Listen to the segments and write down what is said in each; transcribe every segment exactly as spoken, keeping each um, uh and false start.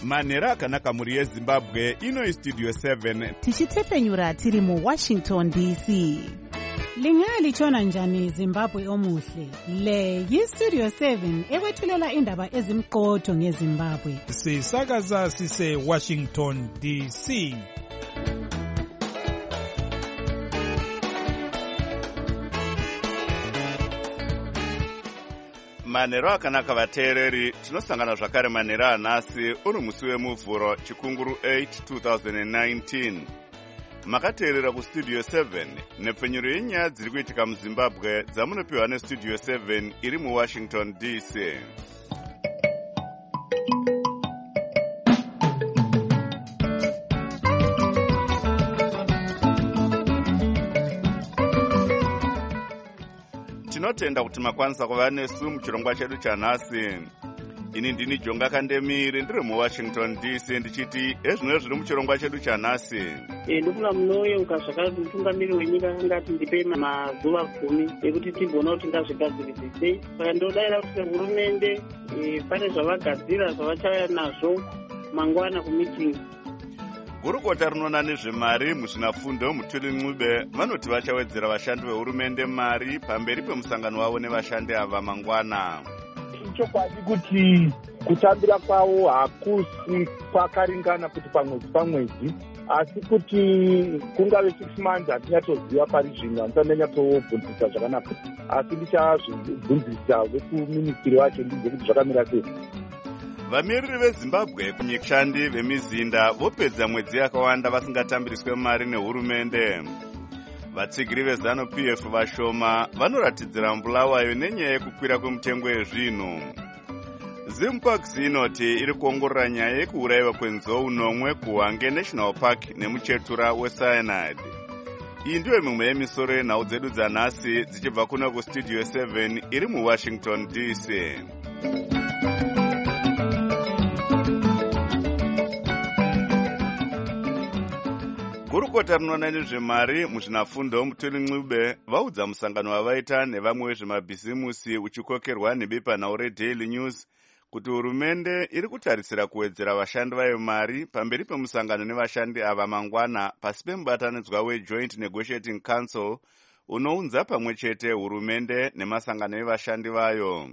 manhero akanaka mhuri yezimbabwe. Ino istudio seven tichitepfenyura tiri muwashington D C. Lingalitshona njani Zimbabwe omuhle? Le yistudio seven ekwethulela indaba ezimqotho ngeZimbabwe. Sisakaza sise Washington D C. manhero akanaka vateereri, tinosangana zvakare manhero anhasi uri musi wemuvhuro chikunguru eight two thousand nineteen. Makateerera kustudio seven nepfenyuro yenyaya dziri kuitika muzimbabwe dzamunopiwa nestudio seven iri muwashington D C. Tinotenda kuti makwanisa kuva nesu muchirongwa chedu chanhasi. Ini ndini Jonga Kandemiri ndiri muwashington D C ndichiti ezvino zviri muchirongwa chedu chanhasi. E, ndofuna munoyeuka zvakati mutungamiri wenyika angati ndipe mazuva gumi ekuti tibona kuti ngazvigadzirise sei. Saka ndodayira kuti hurumende e, pane zvavagadzira zvavachauya nazvo mangwana kumitingi. Gurukota rinoona nezvemari muzvinafundo Mutuli Ncube vanoti vachawedzera vashandi vehurumende mari pamberi pemusangano wavo nevashandi ava mangwana. Chokwadi kuti kutambira kwavo hakusi kwakaringana kuti pamwedzi pamwedzi, asi kuti kungave six months hatinyatoziva pari zvino, handisanyanyatobvunzisa zvakanaka, asi ndichazvibvunzisa vekuministiri wacho ndidzo kuti zvakamira sei. Vamiriri veZimbabwe kunyikshandi vemizinda vopedza mwedzi yakawanda vasingatambiriswe mari nehurumende. Vatsigiri vezanu P F vashoma vanoratidzira mbulawayo nenyaya yekukwira kwemutengo yezvinhu. Zimparks inoti iri kuongorora nyaya yekuurayiwa kwenzou nomwe kuHwange National Park nemuchetura weCyanide. Iyi ndiyo mimwe yemisoro yenhau dzedu dzanhasi dzichibva kuno kustudio seven iri muwashington D C. Gurukota rinoona nezvemari muzvinafundo Mutuli Ncube vaudza musangano wavaita nevamwe vezvemabhizimusi uchikokerwa nebepanhau reDaily News kuti hurumende iri kutarisira kuwedzera vashandi vayo mari pamberi pemusangano nevashandi ava mangwana pasi pemubatanidzwa weJoint Negotiating Council unounza pamwe chete hurumende nemasangano evashandi vayo.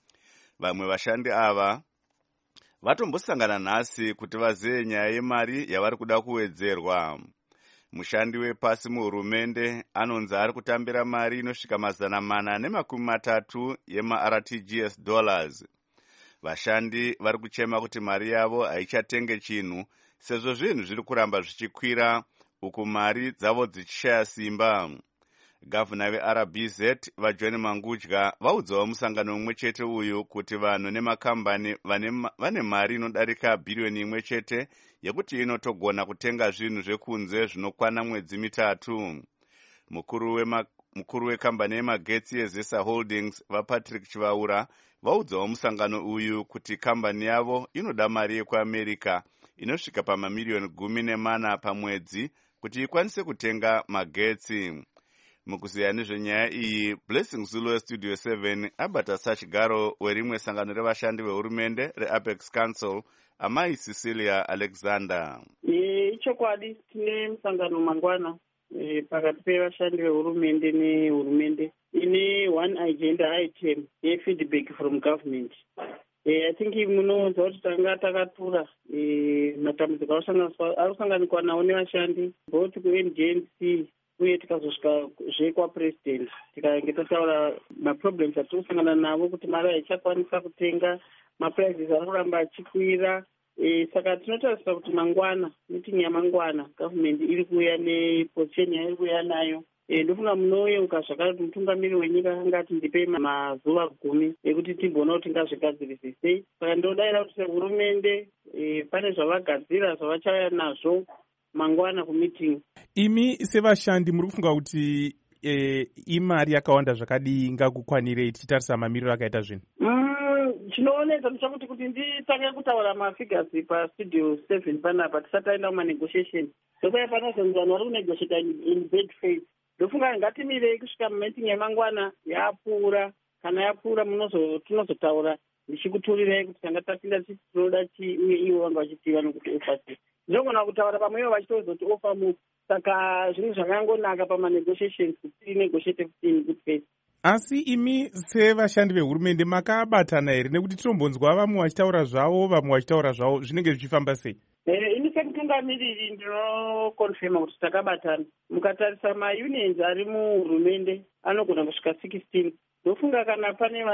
Vamwe vashandi ava vatombosangana nhasi kuti vazive nyaya yemari yavari kuda kuwedzerwa. Mushandi wepasi muhurumende anonzi ari kutambira mari inosvika mazana mana nemakumi matatu yema-R T G S dollars. Vashandi vari kuchema kuti mari yavo haichatenge chinhu sezvo zvinhu zviri kuramba zvichikwira uku mari dzavo dzichishaya simba. Gavhuna veR B Z vaJohn Mangudya vaudzawo musangano umwe chete uyu kuti vanhu nemakambani vane mari inodarika bhiriyoni imwe chete yekuti inotogona kutenga zvinhu zvekunze zvinokwana mwedzi mitatu. Mukuru wema mukuru wekambani yemagetsi yeZesa Holdings vaPatrick Chivaura vaudzawo musangano uyu kuti kambani yavo inoda mari yekuAmerica inosvika pamamiliyoni gumi nemana pamwedzi kuti ikwanise kutenga magetsi. Mukuziya nezvenyaya iyi, Blessing Zulu westudio seven abata sachigaro werimwe sangano revashandi vehurumende reApex Council, amai Cecilia Alexander. Ichokwadi tine musangano mangwana e, pakati pevashandi vehurumende nehurumende ine one agenda item yefeedback from government. E, I think munoudza kuti tanga takatura e, matambudziko akusanganikwa nawo nevashandi both kuN G N C uye tikazosvika zvekwapresident tikaenge totaura maproblems atiri kusangana navo kuti mari haichakwanisa kutenga, maprices ari kuramba achikwira. E, saka tinotarisira kuti mangwana meeting yamangwana government iri kuuya neposition yairi kuuya nayo. E, ndofunga munoyeuka zvakare kuti mutungamiri wenyika angati ndipe mazuva gumi ekuti tibona kuti ngazvigadzirise sei. Saka ndodayira kuti hurumende e, pane zvavagadzira zvavachauya nazvo mangwana kumitingi. Imi sevashandi muri kufunga kuti e, imari yakawanda zvakadii ngakukwanirei tichitarisa mamiriro akaita zvinhu? Mm, chinooneka ndechakuti kuti nditange kutaura mafigures pastudio seven panapa tisati taenda kumanegotiation. Ndokuya panozonzwanwa vari kunegotiata in bad faith. Ndofunga ngatimirei kusvika mumeeting yemangwana yapfuura. Kana yapfuura tinozotaura ndichikuturirai kuti tanga tapinda tichiti tinoda chii uye ivo vanga vachitiva nokuti ofa sei. ndinogona kutaura pamwe ivo vachitozoti ofa mu saka zvinhu zvakangonaka pamanegotiations kuti negotiate in good faith. Asi imi sevashandi vehurumende makabatana here, nekuti tinombonzwa vamwe vachitaura zvavo vamwe vachitaura zvavo, zvinenge zvichifamba sei? Eh, ini sekutungamiriri ndinokonfirma kuti takabatana. Mukatarisa maunions ari muhurumende anogona kusvika sixteen. Ndofunga kana pane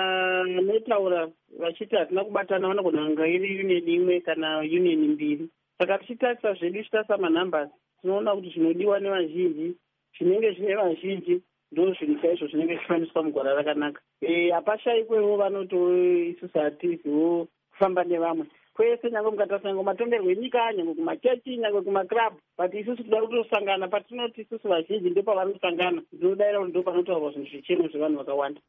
vanotaura vachiti hatina kubatana vanogona kunga iri union imwe kana union mbiri. Saka tichitarisa zvedu tichitarisa manumbers tinoona kuti zvinodiwa nevazhinji zvinenge zvine vazhinji ndo zvinhu chaizvo zvinenge zvichifaniswa mugwara rakanaka. Hapashayikwewo vanoto isusu hatiziwo kufamba nevamwe kwese, nyange mukatarisa nyange matongerwo enyika, nyange kumachechi, nyange kumaklub, but isusu toda kutosangana patinoti isusu vazhinji ndipo pavanosangana, ndinodaira kuti ndo panotaurwa zvinhu zvicheno zvevanhu vakawanda.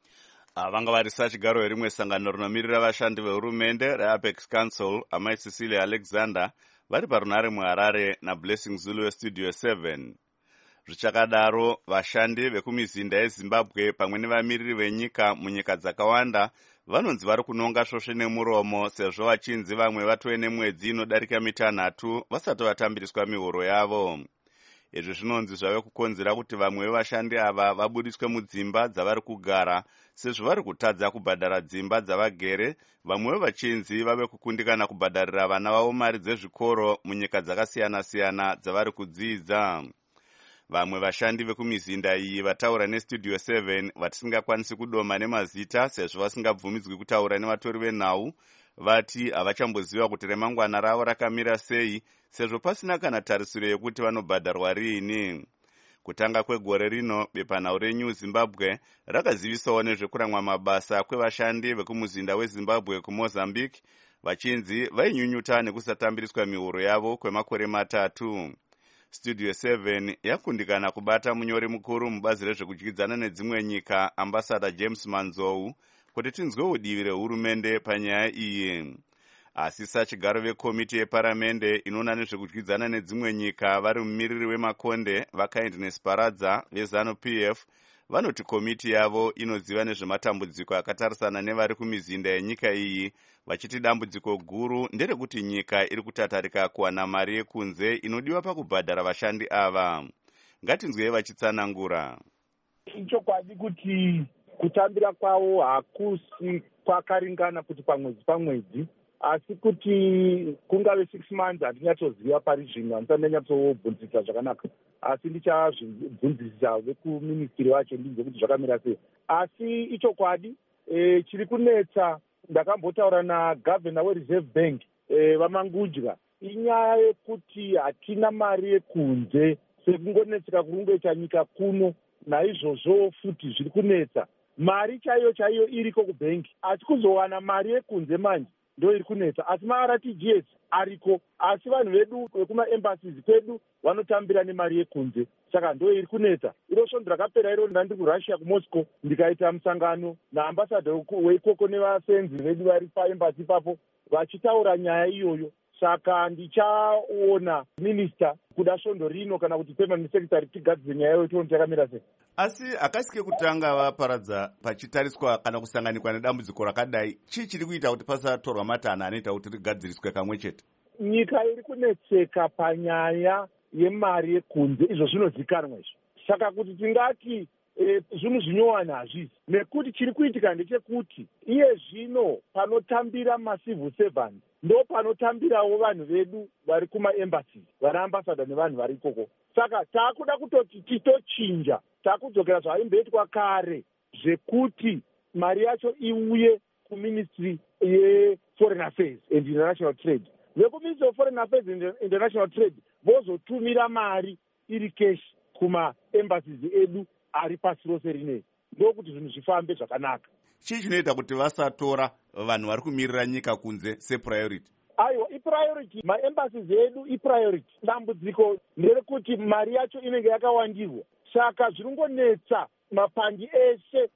Vanga varisa chigaro verimwe sangano rinomirira vashandi vehurumende reApex Council, amai Cecilia Alexander vari parunare muHarare naBlessing Zulu weStudio seven. Zvichakadaro, vashandi vekumizinda yeZimbabwe pamwe nevamiriri venyika munyika dzakawanda vanonzi vari kunonga svosve nemuromo sezvo vachinzi vamwe vatove nemwedzi inodarika mitanhatu vasati vatambiriswa mihoro yavo. Izvi zvinonzi zvave kukonzera kuti vamwe vevashandi ava vabudiswe mudzimba dzavari kugara sezvo vari kutadza kubhadhara dzimba dzavagere, vamwe vachinzi vave kukundikana kubhadharira vana vavo mari dzezvikoro munyika dzakasiyana-siyana dzavari kudzidza. Vamwe vashandi vekumizinda iyi vataura neStudio seven vatisingakwanisi kudoma nemazita sezvo vasingabvumidzwi kutaura nevatori venhau, vati havachamboziva kuti remangwana ravo rakamira sei sezvo pasina kana tarisiro yekuti vanobhadharwa riini. Kutanga kwegore rino, bepanhau reNew Zimbabwe rakazivisawo nezvekuramwa mabasa kwevashandi vekumuzinda weZimbabwe kuMozambique, vachinzi vainyunyuta nekusatambiriswa mihoro yavo kwemakore matatu. Studio seven yakundikana kubata munyori mukuru mubazi rezvekudyidzana nedzimwe nyika, ambassador James Manzou, kuti tinzwewo divi rehurumende panyaya iyi. Asi sachigaro vekomiti yeparamende inoona nezvekudyidzana nedzimwe nyika vari mumiriri wemakonde vaKindness Paradza veZanu-P F vanoti komiti yavo inoziva nezvematambudziko akatarisana nevari kumizinda yenyika iyi, vachiti dambudziko guru nderekuti nyika iri kutatarika kuwana mari yekunze inodiwa pakubhadhara vashandi ava. Ngatinzwei vachitsanangura. Ichokwadi kuti kutambira kwavo hakusi kwakaringana kuti pamwedzi pamwedzi, asi kuti kungave six months handinyachoziva pari zvino, handisati ndanyatsobvunzisa zvakanaka, asi ndichazvibvunzisa vekuministiri wacho ndinzwe kuti zvakamira sei. Asi ichokwadi e, chiri kunetsa, ndakambotaura nagavhena weReserve Bank e, vamangudya, inyaya yekuti hatina mari yekunze sekungonetseka kurungoita nyika kuno, naizvozvo futi zviri kunetsa. Mari chaiyo chaiyo iriko kubhengi, asi kuzowana mari yekunze manje ndo iri kunetsa. Asi ma-R T G S ariko, asi vanhu vedu vekumaembassies kwedu vanotambira nemari yekunze, saka ndo iri kunetsa. Iro svondo rakapera iro ndandiri kuRussia kuMoscow ndikaita musangano naambassador weikoko nevasenzi vedu vari paembassy ipapo vachitaura nyaya iyoyo. Saka ndichaona minista kuda svondo rino kana kuti permanent secretary tigadzire nyaya iyoyo tione chakamira sei. Asi akasike kutanga vaparadza pachitariswa kana kusanganikwa nedambudziko rakadai, chii chiri kuita kuti pasatorwa matanho anoita kuti rigadziriswe kamwe chete? Nyika iri kunetseka panyaya yemari yekunze, izvo zvinozikanwa izvo. Saka kuti tingati e, zvinhu zvinyowana hazvisi, nekuti chiri kuitika ndechekuti iye zvino panotambira macivil servants ndo panotambirawo vanhu vedu vari kumaembassies, vana ambassador nevanhu vari ikoko. Saka taakuda kutoti titochinja, taakudzokera zvaimboitwa kare zvekuti mari yacho iuye kuministry yeforeign affairs and international trade. Vekuministry of foreign affairs and international trade vozotumira mari iri cash kumaembassies edu ari pasi rose rinei, ndokuti zvinhu zvifambe zvakanaka. Chii chinoita kuti vasatora vanhu vari kumirira nyika kunze sepriority? Aiwa, ipriority, maembassies edu ipriority. Dambudziko nderekuti mari yacho inenge yakawandirwa, saka zviringonetsa mapandi eshe.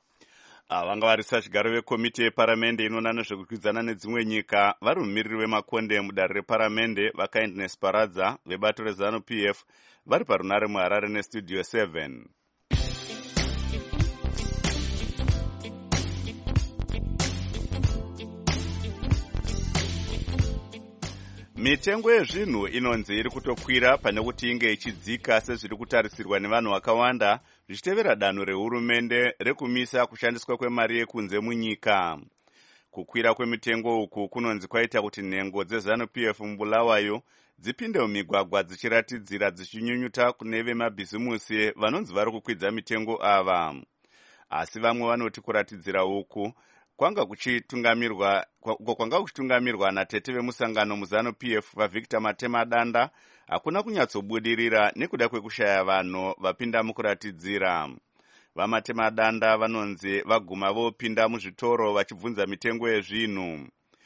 Vanga varisa chigaro vekomiti yeparamende inoona nezvekudyidzana nedzimwe nyika vari mumiriri wemakonde mudare reparamende vaKindness Paradza vebato reZanu-P F vari parunare muHarare neStudio seven. Mitengo yezvinhu inonzi iri kutokwira pane kuti inge ichidzika sezviri kutarisirwa nevanhu vakawanda zvichitevera danho rehurumende rekumisa kushandiswa kwemari yekunze munyika. Kukwira kwemitengo uku kunonzi kwaita kuti nhengo dzeZANU-P F muBulawayo dzipinde mumigwagwa dzichiratidzira dzichinyunyuta kune vemabhizimusi vanonzi vari kukwidza mitengo ava. Asi vamwe vanoti kuratidzira uku kwanga kuchitungamirwa kwanga kuchitungamirwa natete vemusangano muZANU-P F vaVictor Matemadanda hakuna kunyatsobudirira nekuda kwekushaya vanhu vapinda mukuratidzira. VaMatemadanda vanonzi vaguma vopinda muzvitoro vachibvunza mitengo yezvinhu.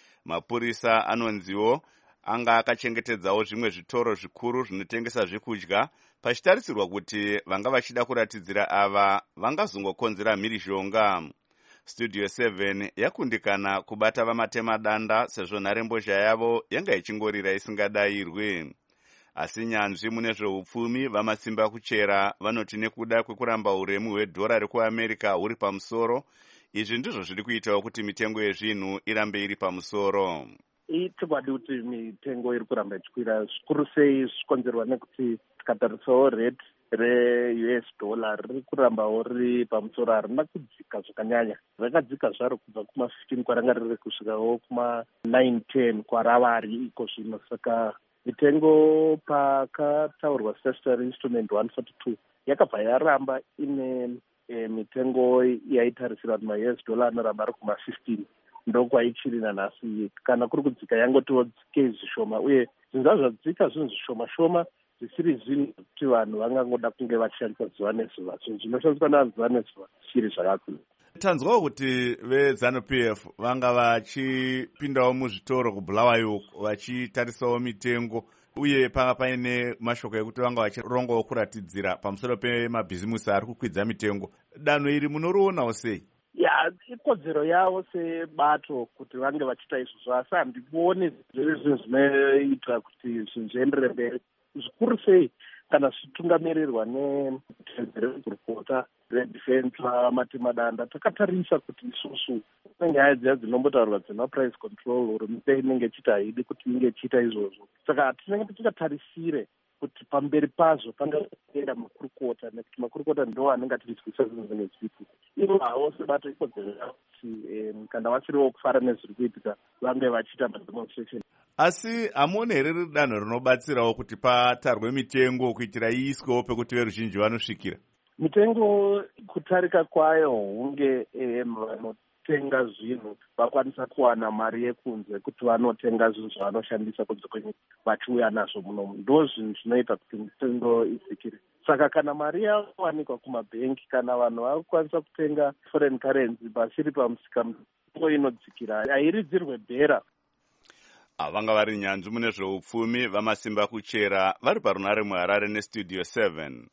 Mapurisa anonziwo anga akachengetedzawo zvimwe zvitoro zvikuru zvinotengesa zvekudya pachitarisirwa kuti vanga vachida kuratidzira ava vangazongokonzera mhirizhonga. Studio seven yakundikana kubata vaMatemadanda sezvo nharembozha yavo yanga ichingorira isingadayirwi. Asi nyanzvi mune zveupfumi vamasimba kuchera vanoti nekuda kwekuramba uremu hwedhora rekuAmerica huri pamusoro, izvi ndizvo zviri kuitawo kuti mitengo yezvinhu irambe iri pamusoro. Ichokwadi kuti mitengo iri kuramba ichikwira zvikuru sei zvichikonzerwa nekuti tikatarisawo rate re-U S dollar riri kurambawo riri pamusoro, harina kudzika zvakanyanya. Rakadzika zvaro kubva kuma fifteen kwaranga riri kusvikawo kuma nine ten kwaravari iko zvino. Saka mitengo pakataurwa statutory instrument one forty-two yakabva yaramba ine e, mitengo yaitarisirwa kuti ma-U S dollar anoramba ari kuma fifteen. Ndokwaichiri nanhasi. Kana kuri kudzika yangotiwo dzike zvishoma, uye zvinhu zvadzika zvinhu zvishoma shoma zvisiri zvinhu kuti vanhu vangangoda kunge vachishandisa zuva nezuva. Zvinhu zvinoshandiswa navanhu zuva nezuva zvichiri zvakakura. Tanzwawo kuti veZANU-P F vanga vachipindawo muzvitoro kuBulawayo vachitarisawo mitengo, uye panga paine mashoko ekuti vanga vachirongawo kuratidzira pamusoro pemabhizimusi ari kukwidza mitengo. Danho iri munorionawo sei? Ya, ikodzero yavo sebato kuti vange vachiita izvozvo, asi handikuoni zviri zvinhu zvinoita kuti zvinhu zvienderere mberi. Zvikuru sei kana zvichitungamirirwa nerekurukota redefense vaMatemadanda, takatarisa kuti isusu nyaya dziya dzinombotaurwa dzemaprice control hurumende inenge ichiti haidi kuti inge ichiita izvozvo. Saka tinenge tingatarisire kuti pamberi pazvo pangaenda makurukota, nekuti makurukota ndo anenge achirizwisa zvinhu zvinenge zvipi. Ivo havo sebato ikodzero yavo kuti kana vachiriwo kufara nezviri kuitika vange vachiita mademonstration. Asi hamuoni here riri danho rinobatsirawo kuti patarwe mitengo kuitira iiswewo pekuti veruzhinji vanosvikira? Mitengo kutarika kwayo hunge vanotenga zvinhu vakwanisa kuwana mari yekunze kuti vanotenga zvinhu zvavanoshandisa kunze kwenyika vachiuya nazvo munomu. Ndo zvinhu zvinoita kuti mitengo idzikire. Saka kana mari yawanikwa kumabhengi, kana vanhu vakukwanisa kutenga foreign currency pasiri pamusika, mitengo inodzikira, hairidzirwe bhera. Vanga vari nyanzvi mune zveupfumi vamasimba kuchera vari parunare muHarare neStudio seven.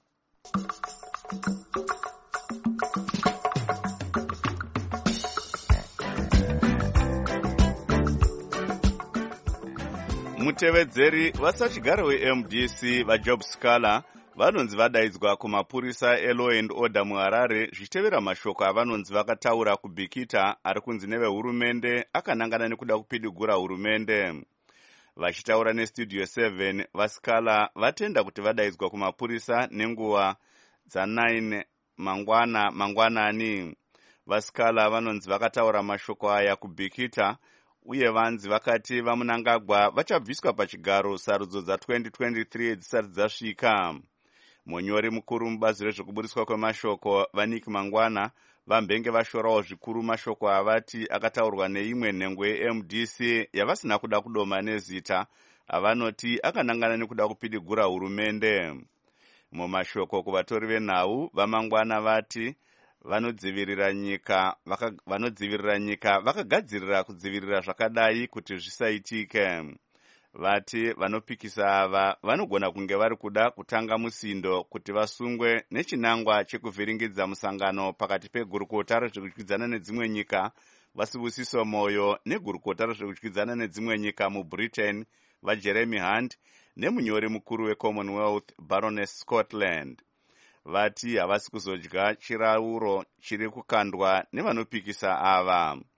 Mutevedzeri vasachigaro weM D C vaJob Scala vanonzi vadaidzwa kumapurisa eLaw and Order muHarare zvichitevera mashoko avanonzi vakataura kuBhikita ari kunzi nevehurumende akanangana nekuda kupidigura hurumende. Vachitaura neStudio seven, vaScala vatenda kuti vadaidzwa kumapurisa nenguva dza9 mangwana mangwanani. VaScala vanonzi vakataura mashoko aya kuBhikita, uye vanzi vakati vaMunangagwa vachabviswa pachigaro sarudzo dza20 twenty-three dzisati dzasvika. Munyori mukuru mubazi rezvekuburiswa kwemashoko vaNick Mangwana vambenge vashorawo zvikuru mashoko avati akataurwa neimwe nhengo yeM D C yavasina kuda kudoma nezita, avanoti akanangana nekuda kupidigura hurumende. Mumashoko kuvatori venhau vaMangwana vati vanodzivirira nyika vaka, vanodzivirira nyika vakagadzirira kudzivirira zvakadai kuti zvisaitike. Vati vanopikisa ava vanogona kunge vari kuda kutanga musindo kuti vasungwe nechinangwa chekuvhiringidza musangano pakati pegurukota rezvekudyidzana nedzimwe nyika vaSibusiso Moyo negurukota rezvekudyidzana nedzimwe nyika muBritain vaJeremy Hunt nemunyori mukuru weCommonwealth Baroness Scotland. Vati havasi kuzodya chirauro chiri kukandwa nevanopikisa ava.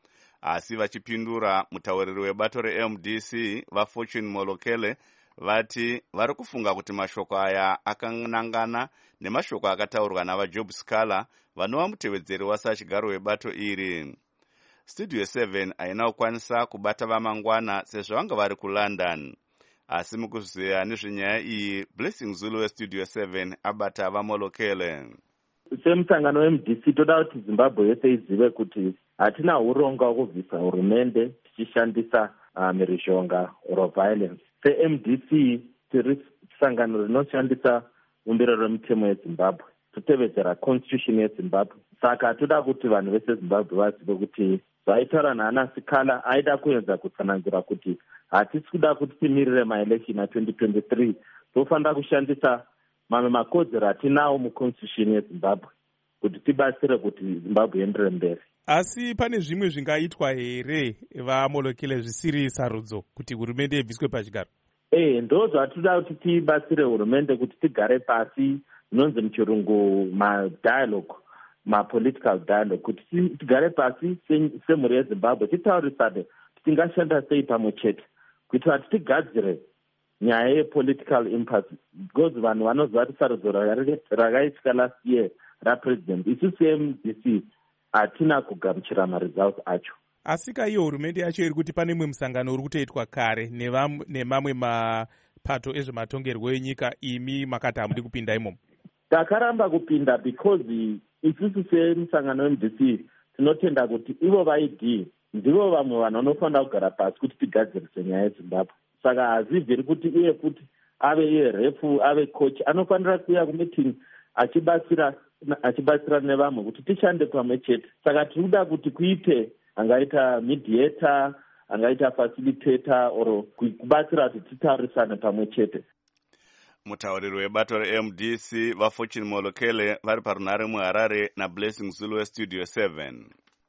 Asi vachipindura, mutauriri webato reM D C vaFortune Molokele vati vari kufunga kuti mashoko aya akanangana nemashoko akataurwa navaJob Scala vanova mutevedzeri wasachigaro webato iri. Studio seven haina kukwanisa kubata vamangwana sezvo vanga vari kuLondon. Asi mukuziya nezvenyaya iyi, Blessing Zulu weStudio seven abata vaMolokele. Semusangano weM D C toda kuti Zimbabwe yese izive kuti hatina uronga hwekubvisa hurumende tichishandisa uh, mhirizhonga or violence. SeM D C tiri sangano rinoshandisa umbiro remutemo yeZimbabwe, totevedzera constitution yeZimbabwe. Saka toda kuti vanhu vese Zimbabwe vazive kuti zvaitaura naAna Scala aida kuedza kutsanangura kuti hatisi kuda kuti timirire maelection a twenty twenty-three, tofanira kushandisa mamwe makodzero atinawo muconstitution yeZimbabwe kuti tibatsire kuti Zimbabwe ienderere mberi. Asi pane zvimwe zvingaitwa here vaMolokele zvisiri sarudzo kuti hurumende ibviswe pachigaro? Eh, ndo zvatoda kuti tibatsire hurumende kuti tigare pasi, nonzi muchirungu ma-dialogue, ma-political dialogue, kuti tigare pasi semhuri yeZimbabwe titaurisane tingashanda sei pamwe chete kuitira kuti tigadzire nyaya yepolitical impasse, because vanhu vanoziva kuti sarudzo rakaitika last year rapresident, isu seM D C hatina kugamuchira maresults acho. Asi kaiyo hurumende yacho iri kuti pane mwe musangano uri kutoitwa kare nemamwe mapato ezvematongerwo enyika, imi makati hamudi kupinda imomo? Takaramba kupinda because isusu semusangano weM D C tinotenda kuti ivo vaid ndivo vamwe vanhu vanofanira kugara pasi kuti tigadzirise nyaya yeZimbabwe. Saka hazibviri kuti iye kuti ave iye refu, ave coach, anofanira kuuya kumeeting achibatsira achibatsira nevamwe kuti tishande pamwe chete. Saka tiri kuda kuti kuite angaita mediator, angaita facilitator, or kubatsira kuti titaurisane pamwe chete. Mutauriri webato reM D C vaFortune Molokele vari parunare muHarare naBlessing Zulu weStudio seven.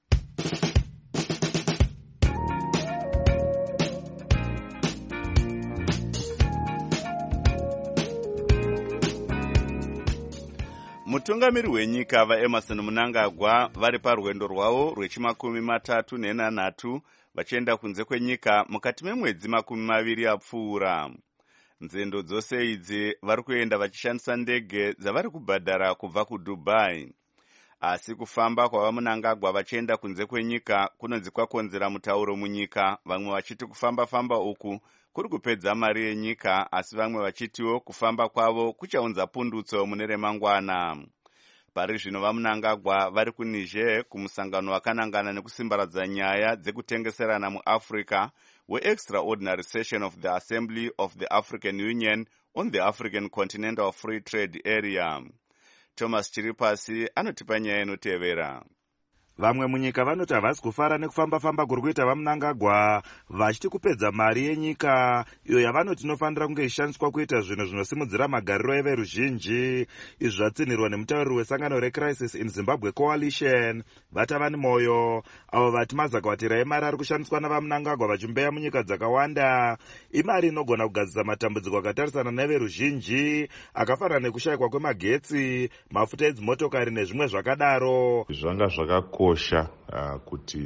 Mutungamiri wenyika vaEmerson Mnangagwa vari parwendo rwavo rwechimakumi matatu nenhanhatu vachienda kunze kwenyika mukati memwedzi makumi maviri apfuura. Nzendo dzose idzi vari kuenda vachishandisa ndege dzavari kubhadhara kubva kuDubai. Asi kufamba kwavaMnangagwa vachienda kunze kwenyika kunonzi kwakonzera mutauro munyika, vamwe vachiti kufamba-famba uku kuri kupedza mari yenyika, asi vamwe vachitiwo kufamba kwavo kuchaunza pundutso mune remangwana. Pari zvino vaMnangagwa vari kuNiger kumusangano wakanangana nekusimbaradza nyaya dzekutengeserana muAfrica we-Extraordinary Session of the Assembly of the African Union on the African Continental Free Trade Area. Thomas Chiripasi anotipa nyaya inotevera. Vamwe munyika vanoti havasi kufara nekufamba-famba kuri kuita vaMnangagwa, vachiti kupedza mari yenyika iyo yavanoti inofanira kunge ishandiswa kuita zvinhu zvinosimudzira magariro everuzhinji. Izvi zvatsinirwa nemutauriri wesangano reCrisis in Zimbabwe Coalition Vatavani Moyo, avo vati mazakavatira emari ari kushandiswa navaMnangagwa vachimbeya munyika dzakawanda imari inogona kugadzisa matambudziko akatarisana neveruzhinji akafanana nekushayikwa kwemagetsi, mafuta edzimotokari nezvimwe zvakadaro. Zvanga zvakakosha kosha uh, kuti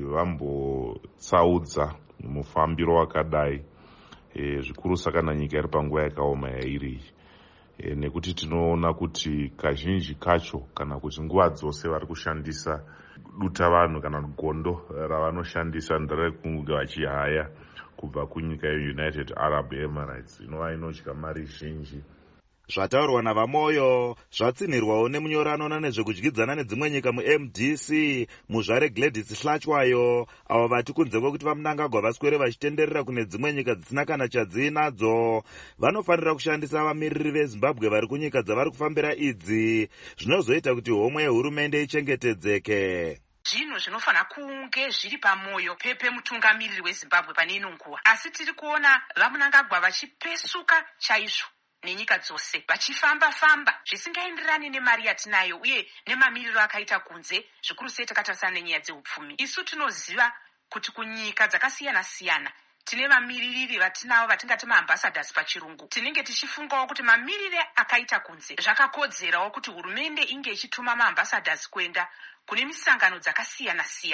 vambotsaudza mufambiro wakadai e, zvikuru sakana nyika iri panguva yakaoma yairi e, nekuti tinoona kuti kazhinji kacho kana kuti nguva dzose vari kushandisa duta vanhu kana gondo ravanoshandisa nderekunge vachihaya kubva kunyika yeUnited Arab Emirates inova inotya mari zhinji. Zvataurwa navaMoyo zvatsinirwawo nemunyoranona nezvekudyidzana nedzimwe nyika muM D C muzvare Gladys Hlachwayo, avo vati kunze kwokuti vaMnangagwa vaswere vachitenderera kune dzimwe nyika dzisina kana chadzinadzo, vanofanira kushandisa vamiriri veZimbabwe vari kunyika dzavari kufambira idzi, zvinozoita kuti homwe yehurumende ichengetedzeke. Zvinhu zvinofanira kunge zviri pamoyo pepe mutungamiriri weZimbabwe pane ino nguva, asi tiri kuona vaMnangagwa vachipesuka chaizvo nenyika dzose vachifamba-famba zvisingaenderani nemari yatinayo uye nemamiriro akaita kunze, zvikuru sei takatarisana nenyaya dzeupfumi. Isu tinoziva kuti kunyika dzakasiyana-siyana tine vamiririri vatinavo vatingati maambassadors pachirungu. Tinenge tichifungawo kuti mamirire akaita kunze zvakakodzerawo kuti hurumende inge ichituma maambassadors kuenda kune misangano dzakasiyana-siyana.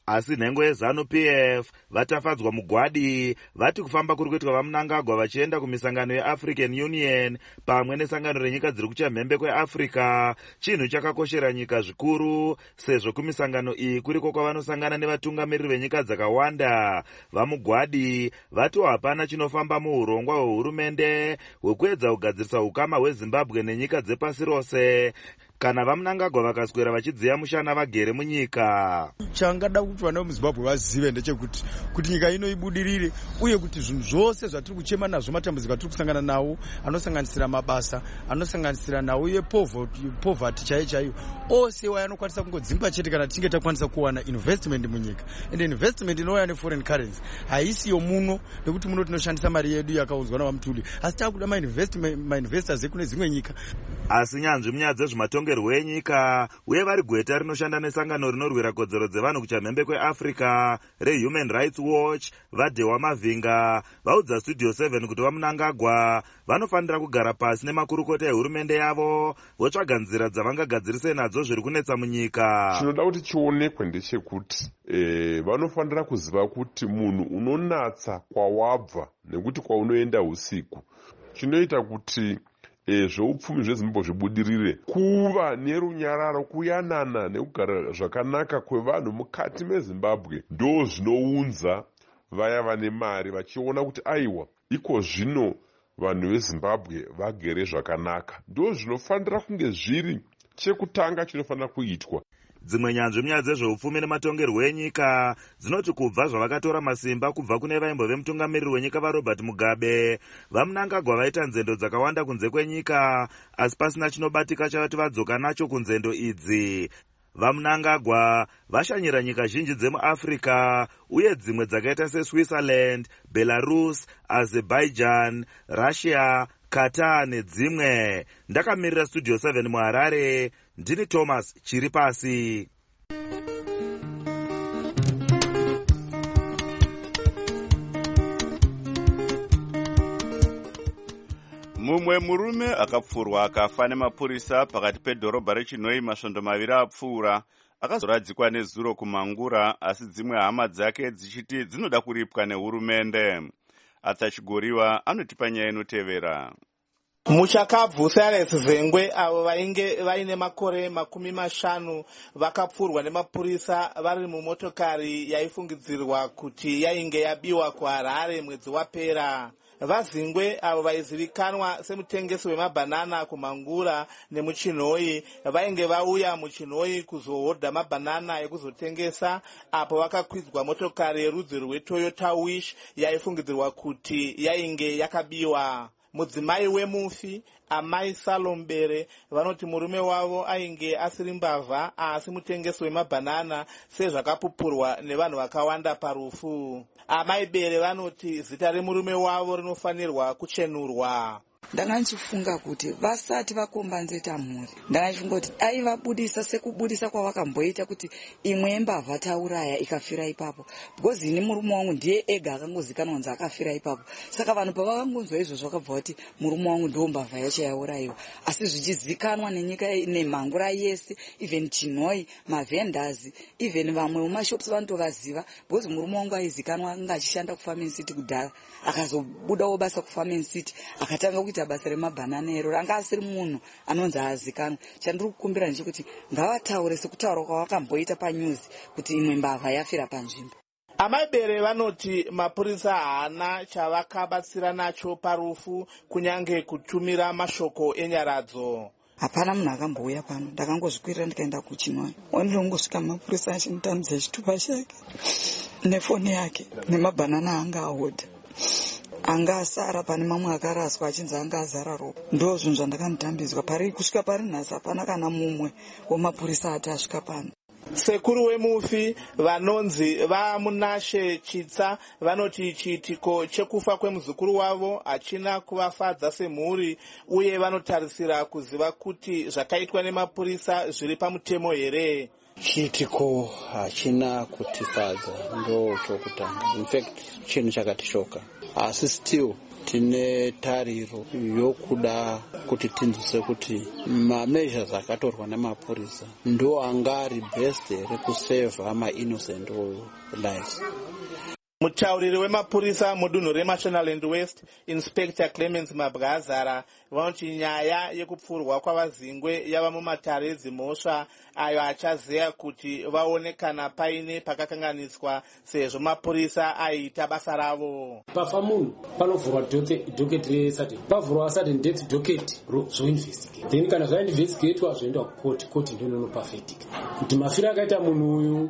asi nhengo yeZanu-P F vatafadzwa mugwadi vati kufamba kuri kuitwa vaMnangagwa vachienda kumisangano yeAfrican Union pamwe nesangano renyika dziri kuchamhembe kweAfrica chinhu chakakoshera nyika zvikuru, sezvo kumisangano iyi kuriko kwavanosangana nevatungamiriri venyika dzakawanda. VaMugwadi vati hapana chinofamba muurongwa hwehurumende hwekuedza kugadzirisa ukama hweZimbabwe nenyika dzepasi rose kana vaMnangagwa vakaswera vachidziya mushana vagere munyika. Changada kuti vana vemuZimbabwe vazive ndechekuti kuti nyika ino ibudirire uye kuti zvinhu zvose zvatiri kuchema nazvo, matambudziko atiri kusangana nawo anosanganisira mabasa, anosanganisira nawo yepoverty chaiyo chaiyo, ose waya anokwanisa kungodzimba chete kana tinge takwanisa kuwana investment munyika. And investment inouya neforeign currency haisiyo muno, nekuti muno tinoshandisa mari yedu yakaunzwa navaMutuli, asi takuda mainvestors ekune dzimwe nyika. Asi nyanzvi munyaya dzezvematongerwo enyika uye vari gweta rinoshanda nesangano rinorwira kodzero dzevanhu kuchamhembe kweAfrica reHuman Rights Watch vaDhewa Mavhinga vaudza Studio seven kuti vaMnangagwa vanofanira kugara pasi nemakurukota ehurumende yavo votsvaga nzira dzavangagadzirise nadzo zviri kunetsa munyika. Chinoda kuti chionekwe ndechekuti e, vanofanira kuziva kuti munhu unonatsa kwawabva nekuti kwaunoenda usiku chinoita kuti E, zveupfumi zveZimbabwe zvibudirire, kuva nerunyararo, kuyanana nekugara zvakanaka kwevanhu mukati meZimbabwe ndo zvinounza vaya vane mari vachiona kuti aiwa iko zvino vanhu veZimbabwe vagere zvakanaka. Ndo zvinofanira kunge zviri chekutanga chinofanira kuitwa. Dzimwe nyanzvi munyaya dzezveupfumi nematongerwo enyika dzinoti kubva zvavakatora masimba kubva kune vaimbo vemutungamiriri wenyika vaRobert Mugabe, vaMnangagwa vaita nzendo dzakawanda kunze kwenyika asi pasina chinobatika chavati vadzoka nacho kunzendo idzi. VaMnangagwa vashanyira nyika zhinji dzemuAfrica uye dzimwe dzakaita seSwitzerland, Belarus, Azerbaijan, Russia, Qatar nedzimwe. Ndakamirira Studio seven muHarare, ndini Thomas Chiripasi. Mumwe murume akapfurwa akafa nemapurisa pakati pedhorobha reChinoi masvondo maviri apfuura akazoradzikwa nezuro kuMangura, asi dzimwe hama dzake dzichiti dzinoda kuripwa nehurumende. Atsachigoriwa anotipa nyaya inotevera. Muchakabvu Cyrus Zengwe avo vainge vaine makore makumi mashanu vakapfurwa nemapurisa vari mumotokari yaifungidzirwa kuti yainge yabiwa kuHarare mwedzi wapera. VaZingwe avo vaizivikanwa semutengesi wemabhanana kuMangura nemuChinoi vainge vauya muChinoi kuzohodha mabhanana ekuzotengesa, apo vakakwidzwa motokari yerudzi rweToyota Wish yaifungidzirwa kuti yainge yakabiwa. Mudzimai wemufi Amai Salombere vanoti murume wavo ainge asiri mbavha asi mutengesi wemabhanana sezvakapupurwa nevanhu vakawanda parufu. Amai Bere vanoti zita remurume wavo rinofanirwa kuchenurwa. Ndanga ndichifunga kuti vasati vakombanzeta mhuri, ndanga ndichifunga kuti aivabudisa sekubudisa kwavakamboita kuti imwe yembavha tauraya ikafira ipapo, because ini murume wangu ndiye ega akangozikanwa kunzi akafira ipapo. Saka vanhu pavakangonzwa izvozvo vakabva kuti murume wangu ndiwo mbavha yacho yaurayiwa, asi zvichizikanwa nenyika neMangura yese, even Chinoi, mavhendazi, even vamwe mumashops vanotovaziva, because murume wangu aizikanwa anga achishanda kuFarming City kudhara, akazobudawo basa kuFarming City akatanga kuita basa remabhanana ero, ranga asiri munhu anonzi azikanwa. Chandiri kukumbira ndechekuti ngavataure sekutaura kwavakamboita panews kuti imwe mbavha yafira panzvimbo. Amai Bere vanoti mapurisa haana chavakabatsira nacho parufu kunyange kutumira mashoko enyaradzo. Hapana munhu akambouya pano, ndakangozvikwirira ndikaenda kuChinoi. Ndongosvika mapurisa achinditamidza chitupa chake nefoni yake nemabhanana anga ahodha. Anga asara pane mamwe akaraswa achinzi anga azara ropa. Ndo zvinhu zvandakanditambidzwa. Pari kusvika pari nhasi hapana kana mumwe wemapurisa ati asvika pano. Sekuru wemufi vanonzi vaMunashe Chitsa vanoti chiitiko chekufa kwemuzukuru wavo hachina kuvafadza semhuri uye vanotarisira kuziva kuti zvakaitwa nemapurisa zviri pamutemo here. Chiitiko hachina kutifadza ndo chokutanga. In fact chinhu chakatishoka. Asi still tine tariro yokuda kuti tinzwise kuti mameasures akatorwa nemapurisa ndo anga ari best rekusevha mainnocent lives. Mutauriri wemapurisa mudunhu reMashonaland West, Inspector Clemens Mabwazara, vanoti nyaya yekupfurwa kwavazingwe yava mumatare edzimhosva ayo achazeya kuti vaone kana paine pakakanganiswa sezvo mapurisa aita basa ravo. Pafa munhu panovhurwa docket resati pavhurwa sudden death docket zvoinvestigate, then kana zvainvestigatewa zvoenda kukoti, koti ndio inopa verdict kuti mafiro akaita munhu uyu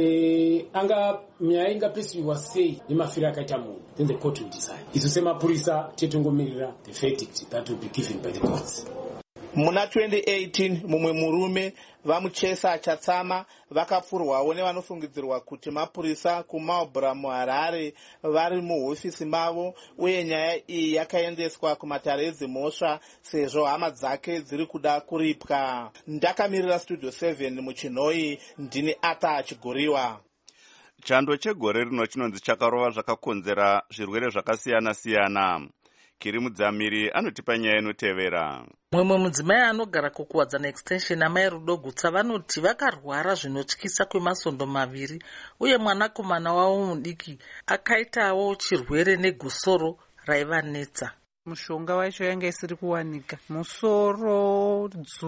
eh, anga nyaya ingapisiwa sei nemafiro akaita munhu, then the court will decide. Isu semapurisa tetongomirira the verdict that will be given by the courts. Muna twenty eighteen mumwe murume vamuchesa achatsama vakapfurwawo nevanofungidzirwa kuti mapurisa kuMarlborough muHarare vari muhofisi mavo, uye nyaya iyi yakaendeswa kumatare edzimhosva sezvo hama dzake dziri kuda kuripwa. Ndakamirira Studio seven muChinoi, ndini Ata Chigoriwa. Chando chegore rino chinonzi chakarova zvakakonzera zvirwere zvakasiyana-siyana. Kiri Mudzamiri anotipa nyaya inotevera. Mumwe mudzimai anogara kukuwadza neextension amai Rudo Gutsa vanoti vakarwara zvinotyisa kwemasondo maviri, uye mwanakomana wavo mudiki akaitawo chirwere negusoro raivanetsa. Mushonga wacho yanga isiri kuwanika. Musoro,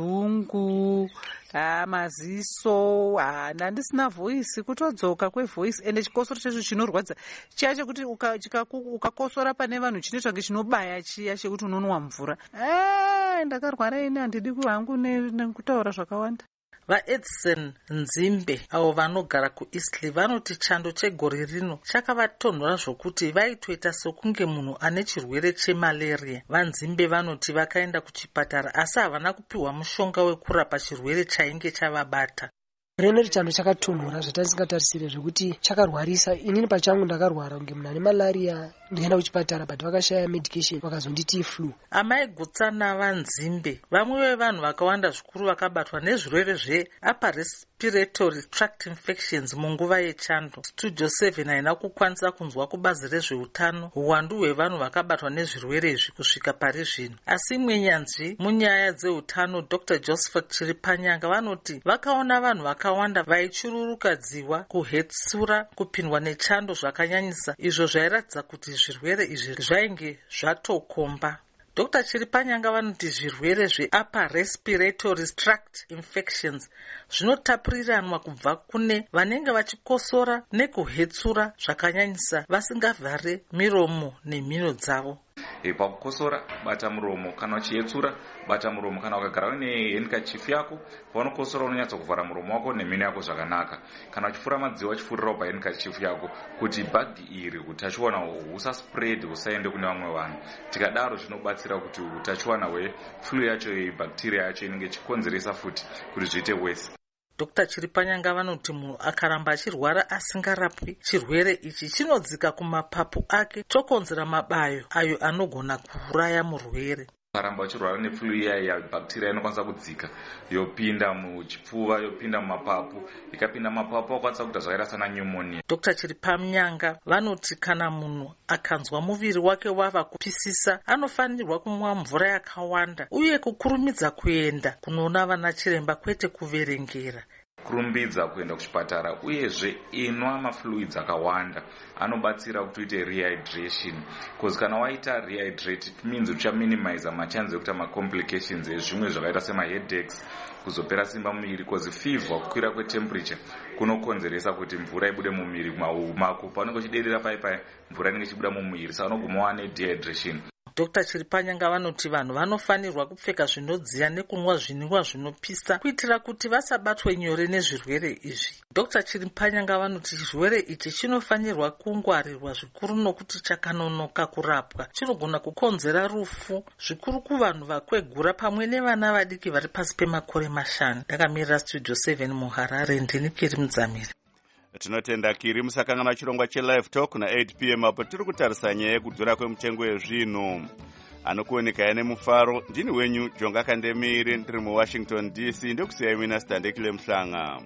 dzungu, ah, maziso, ah, ndandisina voice, kutodzoka kwevoice, ende chikosoro checho chinorwadza. Chiya chekuti ukakosora pane vanhu chinoita kunge chinobaya chiya chekuti unonwa mvura. Ah, ndakarwara ini handidi kuhangu nekutaura zvakawanda. VaEdson Nzimbe avo vanogara kuEastleigh vanoti chando chegore rino chakavatonhora zvokuti vaitoita sokunge munhu ane chirwere chemalaria. VaNzimbe vanoti vakaenda kuchipatara asi havana kupiwa mushonga wekurapa chirwere chainge chavabata. Reneri chando chakatonhora zvatandisingatarisire zvekuti chakarwarisa. Inini pachangu ndakarwara kunge munhu ane malaria, ndikaenda kuchipatara but vakashaya medication vakazonditi flu. Amai Gutsa naVaNzimbe vamwe vevanhu vakawanda zvikuru vakabatwa nezvirwere zveupper respiratory tract infections munguva yechando. Studio seven haina kukwanisa kunzwa kubazi rezveutano uwandu hwevanhu vakabatwa nezvirwere izvi kusvika pari zvino, asi mwenyanzvi munyaya dzeutano Doctor Josephat Chiripanyanga vanoti vakaona vanhu vakawanda vaichururukadziwa, kuhetsura, kupindwa nechando zvakanyanyisa, izvo zvairatidza kuti zvirwere izvi zvainge zvatokomba. Doctor Chiripanyanga vanoti zvirwere zveupper respiratory tract infections zvinotapuriranwa kubva kune vanenge vachikosora nekuhetsura zvakanyanyisa vasingavhare miromo nemhino dzavo. E, pakukosora bata muromo, kana uchiyetsura bata muromo, kana ukagara une handkerchief yako paunokosora unonyatsa kuvhara muromo wako nemhino yako zvakanaka. Kana uchifura madziwa uchifurirawo pahandkerchief yako kuti bhagi iri utachiwana husaspread husaende kune vamwe vanhu. Tikadaro zvinobatsira kuti utachiwana hweflu yacho bacteria yacho inenge ichikonzeresa futi kuti zviite worse. Doctor Chiripanyanga vanoti munhu akaramba achirwara asingarapwi chirwere ichi chinodzika kumapapu ake chokonzera mabayo ayo anogona kuuraya murwere. Ukaramba uchirwara neflu iya ya bacteria inokwanisa kudzika yopinda muchipfuva, yopinda mumapapu, ikapinda mumapapu akwanisa kuita zvakaita sana pneumonia. Doctor Chiripanyanga vanoti kana munhu akanzwa muviri wake wava kupisisa anofanirwa kumwa mvura yakawanda uye kukurumidza kuenda kunoona vana chiremba kwete kuverengera. Kurumbidza kuenda kuchipatara uyezve inwa mafluids akawanda anobatsira kuti uite rehydration, because kana waita rehydrate it means ucha minimize machances ekuita macomplications ezvimwe zvakaita sema headaches, kuzopera simba mumiri, because fever, kukwira kwetemperature kunokonzeresa kuti mvura ibude mumiri mako. Paunenge uchiderera pai pai mvura inenge ichibuda mumiri, saka unoguma wane dehydration. Doctor Chiripanyanga vanoti vanhu vanofanirwa kupfeka zvinodziya nekunwa zvinwiwa zvinopisa kuitira kuti vasabatwe nyore nezvirwere izvi. Doctor Chiripanyanga vanoti chirwere ichi chinofanirwa kungwarirwa zvikuru nokuti chakanonoka kurapwa, chinogona kukonzera rufu zvikuru kuvanhu vakwegura pamwe nevana vadiki vari pasi pemakore mashanu. Ndakamirira Studio seven muHarare, ndini Kiri Mudzamiri. Tinotenda Kiri musakangana chirongwa cheLive Talk na eight p m apo tiri kutarisa nyaya yekudzura kwemutengo yezvinhu. Anokuoneka ine mufaro, ndini wenyu Jonga Kandemiri, ndiri muWashington D C, ndokusiyai mina Standekile Mhlanga.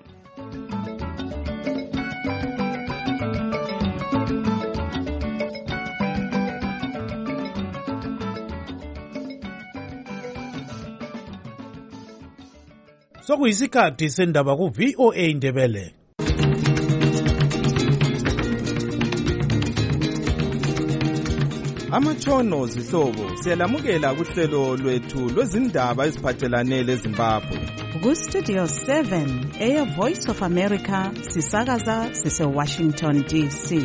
sokuyisikhathi sendaba ku-V O A Ndebele. Amatshono zihlobo siyalamukela kuhlelo lwethu lwezindaba eziphathelane leZimbabwe. Ku-Studio seven eya Voice of America sisakaza sise-Washington D C.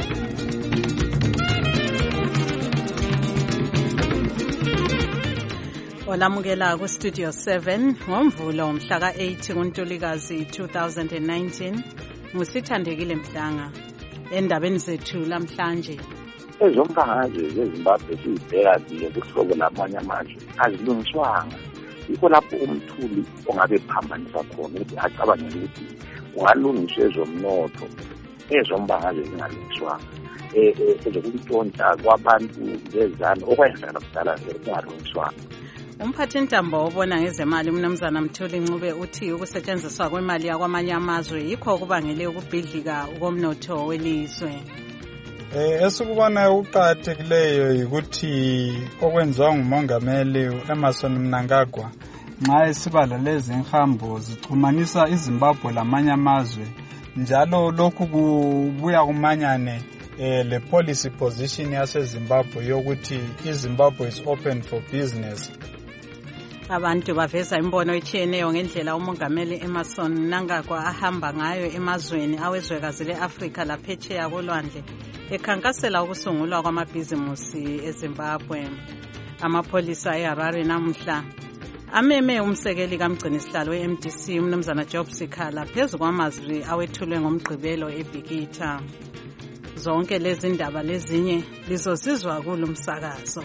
Olamukela ku-Studio seven ngomvulo mhla ka-eight kuNtulikazi two thousand nineteen. Ngusithandekile Mhlanga. Endabeni zethu lamhlanje. Ezombangazwe zeZimbabwe siyibheka ziye kuhlobo lamanye amazwe azilungiswanga. Yikho lapho umthuli ongabe phambanisa khona ukuthi acabangele ukuthi kungalungiswa ezomnotho ezombangazwe zingalungiswanga. Ezokuntshontsha kwabantu bezana okwenzakala kudala kungalungiswanga. Umphathintambo obona ngezemali umnumzana Mthuli Ncube uthi ukusetshenziswa kwemali yakwamanye amazwe yikho okubangele ukubhidlika komnotho welizwe. Eh esukubona uqathekileyo ukuthi okwenziwa ngumongameli Emmerson Mnangagwa nxa esibala lezi nhambo zixhumanisa iZimbabwe lamanye amazwe njalo lokhu kubuya kumanyane eh le policy position yaseZimbabwe yokuthi iZimbabwe is open for business. Abantu baveza imbono etshiyeneyo ngendlela umongameli Emmerson Mnangagwa ahamba ngayo emazweni awezwekazi leAfrika laphetsheya kolwandle ekhankasela ukusungulwa kwamabhizimusi eZimbabwe. Amapholisa eHarare namuhla ameme umsekeli kamgcinisihlalo we-M D C umnumzana Job Sikhala phezu kwamazwi awethulwe ngomgqibelo eBhikitha. Zonke lezi ndaba lezinye lizosizwa kulo msakazo.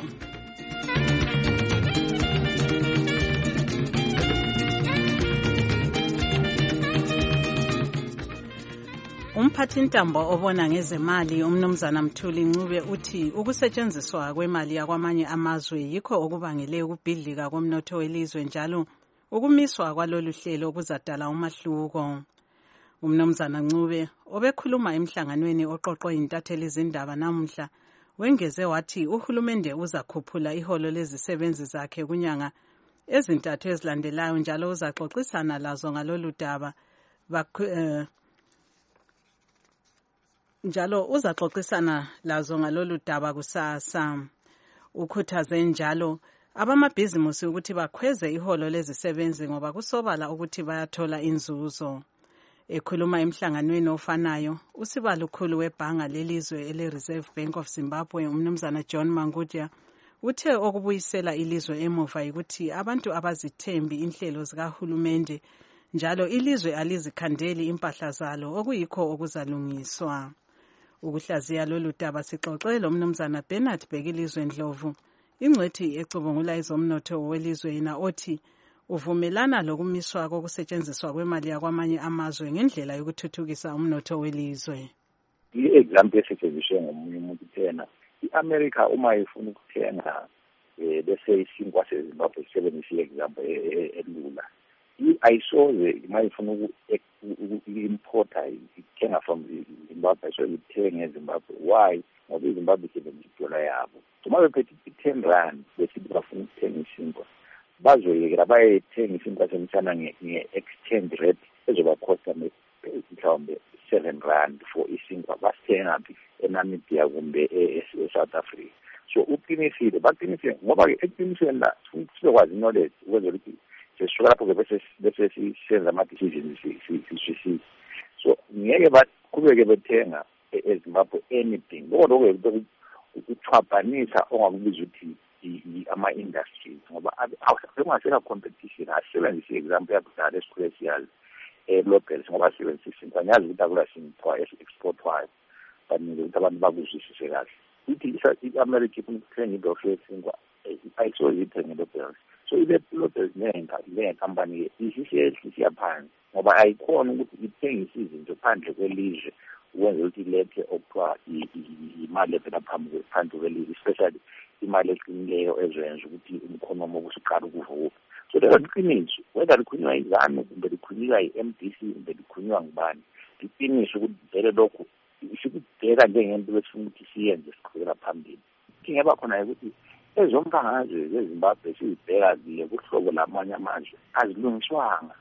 Umphathintambo obona ngezemali umnumzana Mthuli Ncube uthi ukusetshenziswa kwemali yakwamanye amazwe yikho okubangele ukubhidlika komnotho welizwe njalo ukumiswa kwalolu hlelo kuzadala umahluko. Umnumzana Ncube obekhuluma emhlanganweni oqoqwe intatheli izindaba namuhla wengeze wathi uhulumende uzakhuphula iholo lezisebenzi zakhe kunyanga ezintathu ezilandelayo njalo uzaxoxisana lazo ngalolu daba uh, njalo uzaxoxisana lazo ngalolu daba kusasa. Ukhuthaze njalo abamabhizimusi ukuthi bakhweze iholo lezisebenzi ngoba kusobala ukuthi bayathola inzuzo. Ekhuluma emhlanganweni ofanayo usibalukhulu webhanga lelizwe ele-Reserve Bank of Zimbabwe umnumzana John Mangudya uthe okubuyisela ilizwe emuva ukuthi abantu abazithembi inhlelo zikahulumende njalo ilizwe alizikhandeli impahla zalo okuyikho okuzalungiswa. Ukuhlaziya lolu daba sixoxe lo mnumzana Bernard Bhekilizwe Ndlovu ingcwethi ecubungula izomnotho welizwe yena othi uvumelana lokumiswa kokusetshenziswa kwemali yakwamanye amazwe ngendlela yokuthuthukisa umnotho welizwe. I-example esetshenziswe ngomunye umuntu kuthena i-America uma ifuna ukuthenga eh bese isinkwa seZimbabwe isebenzisa i-example elula. Ayisoze uma ifuna uku-importa ithenga from Zimbabwe so ithenge eZimbabwe. Why? Ngoba iZimbabwe isebenzisa idola yabo. Uma bephethe i-ten rand bese bafuna ukuthenga isinkwa bazoyekela bayethenga isinkwa semithana nge-exchange rate ezobakhosta mhlawumbe seven rand for isinkwa basithenga phi eNamibia kumbe eSouth Africa. So uqinisile baqinisile ngoba eqinisweni la sizokwazi knowledge ukwenza ukuthi sisuka lapho bese bese sisenza ama-decisions sishisise. So ngeke baqhubeke bethenga eZimbabwe anything lokho ukuchaphanisa ongakubiza ukuthi ama-industries ngoba akungasela competition asebenzise i-example yakudala esikhule siyazi e-locals ngoba asebenzise isinkwa ngiyazi ukuthi akula sinkwa esi-exportwayo fanele ukuthi abantu bakuzwisise kahle. Ithi i-America ifuna ukuthenga idorho yesinkwa ayisoze ithenge locals. So ile-locals ney'nkampani isihlehli siyaphansi ngoba ayikhona ukuthi ithengise izinto phandle kwelizwe ukwenza ukuthi ilethe okuthiwa imali evela phandle kwelizwe especially imali eqinileyo ezoyenza ukuthi umkhonomi wokusiqala ukuvuka. So lelo liqiniso whether likhulunywa izanu kumbe likhulunywa i-M D C kumbe likhulunywa ngubani liqiniso ukuthi vele lokhu sikubheka njengento besifuna ukuthi siyenze siqhubekela phambili. Inkinga eba khona ukuthi ezombangazwe zeZimbabwe sizibheka ziye kuhlobo lamanye amazwe azilungiswanga.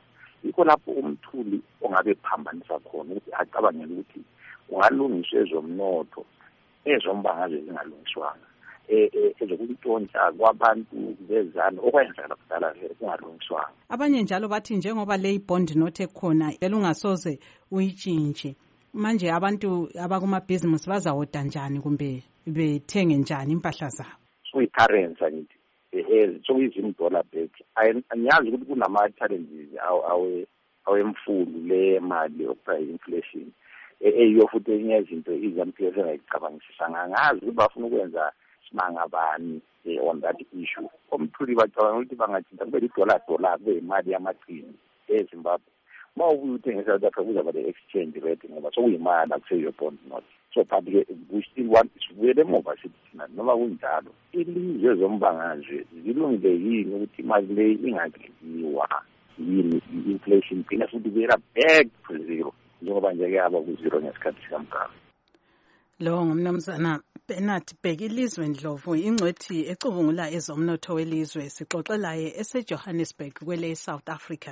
yikho lapho umthuli ongabe phambanisa khona ukuthi acabangele ukuthi kungalungiswa ezomnotho ezombangazwe zingalungiswanga ezokulintshontsha kwabantu bezana okwenzakala kudala kungalungiswanga. Abanye njalo bathi njengoba le bond note ekhona elungasoze uyitshintshe manje abantu abakumabhizinisi bazawoda njani kumbe bethenge njani impahla zabo? Soyi-currency ngithi eh sokuyizim-dollar back. Angiyazi ukuthi kunama-challenges awemfulu le mali okuthiwa i-inflation eyiyo futhi enye izinto izampilo engayicabangisisanga. Angazi ukuthi bafuna ukwenza simanga bani on that issue. Umthuli bacabanga ukuthi bangathinta kube i-dollar dollar kube imali yamaqini eZimbabwe. Ma ubuye uthengisa South Africa kuzaba le-exchange rate ngoba sokuyimali akuseyo bond note. So but-ke we still want sibuyele emuva sithi thina noma kunjalo ilizwe zombangazwe zilungile yini ukuthi imali le ingagqiziwa yini i-inflation phina futhi kuyela back to zero njengoba nje-ke aba ku-zero ngesikhathi sikamgaba. Lo ngumnumzana Bernard Bheki ilizwe Ndlovu ingcwethi ecubungula ezomnotho welizwe sixoxelaye eseJohannesburg kwele South Africa.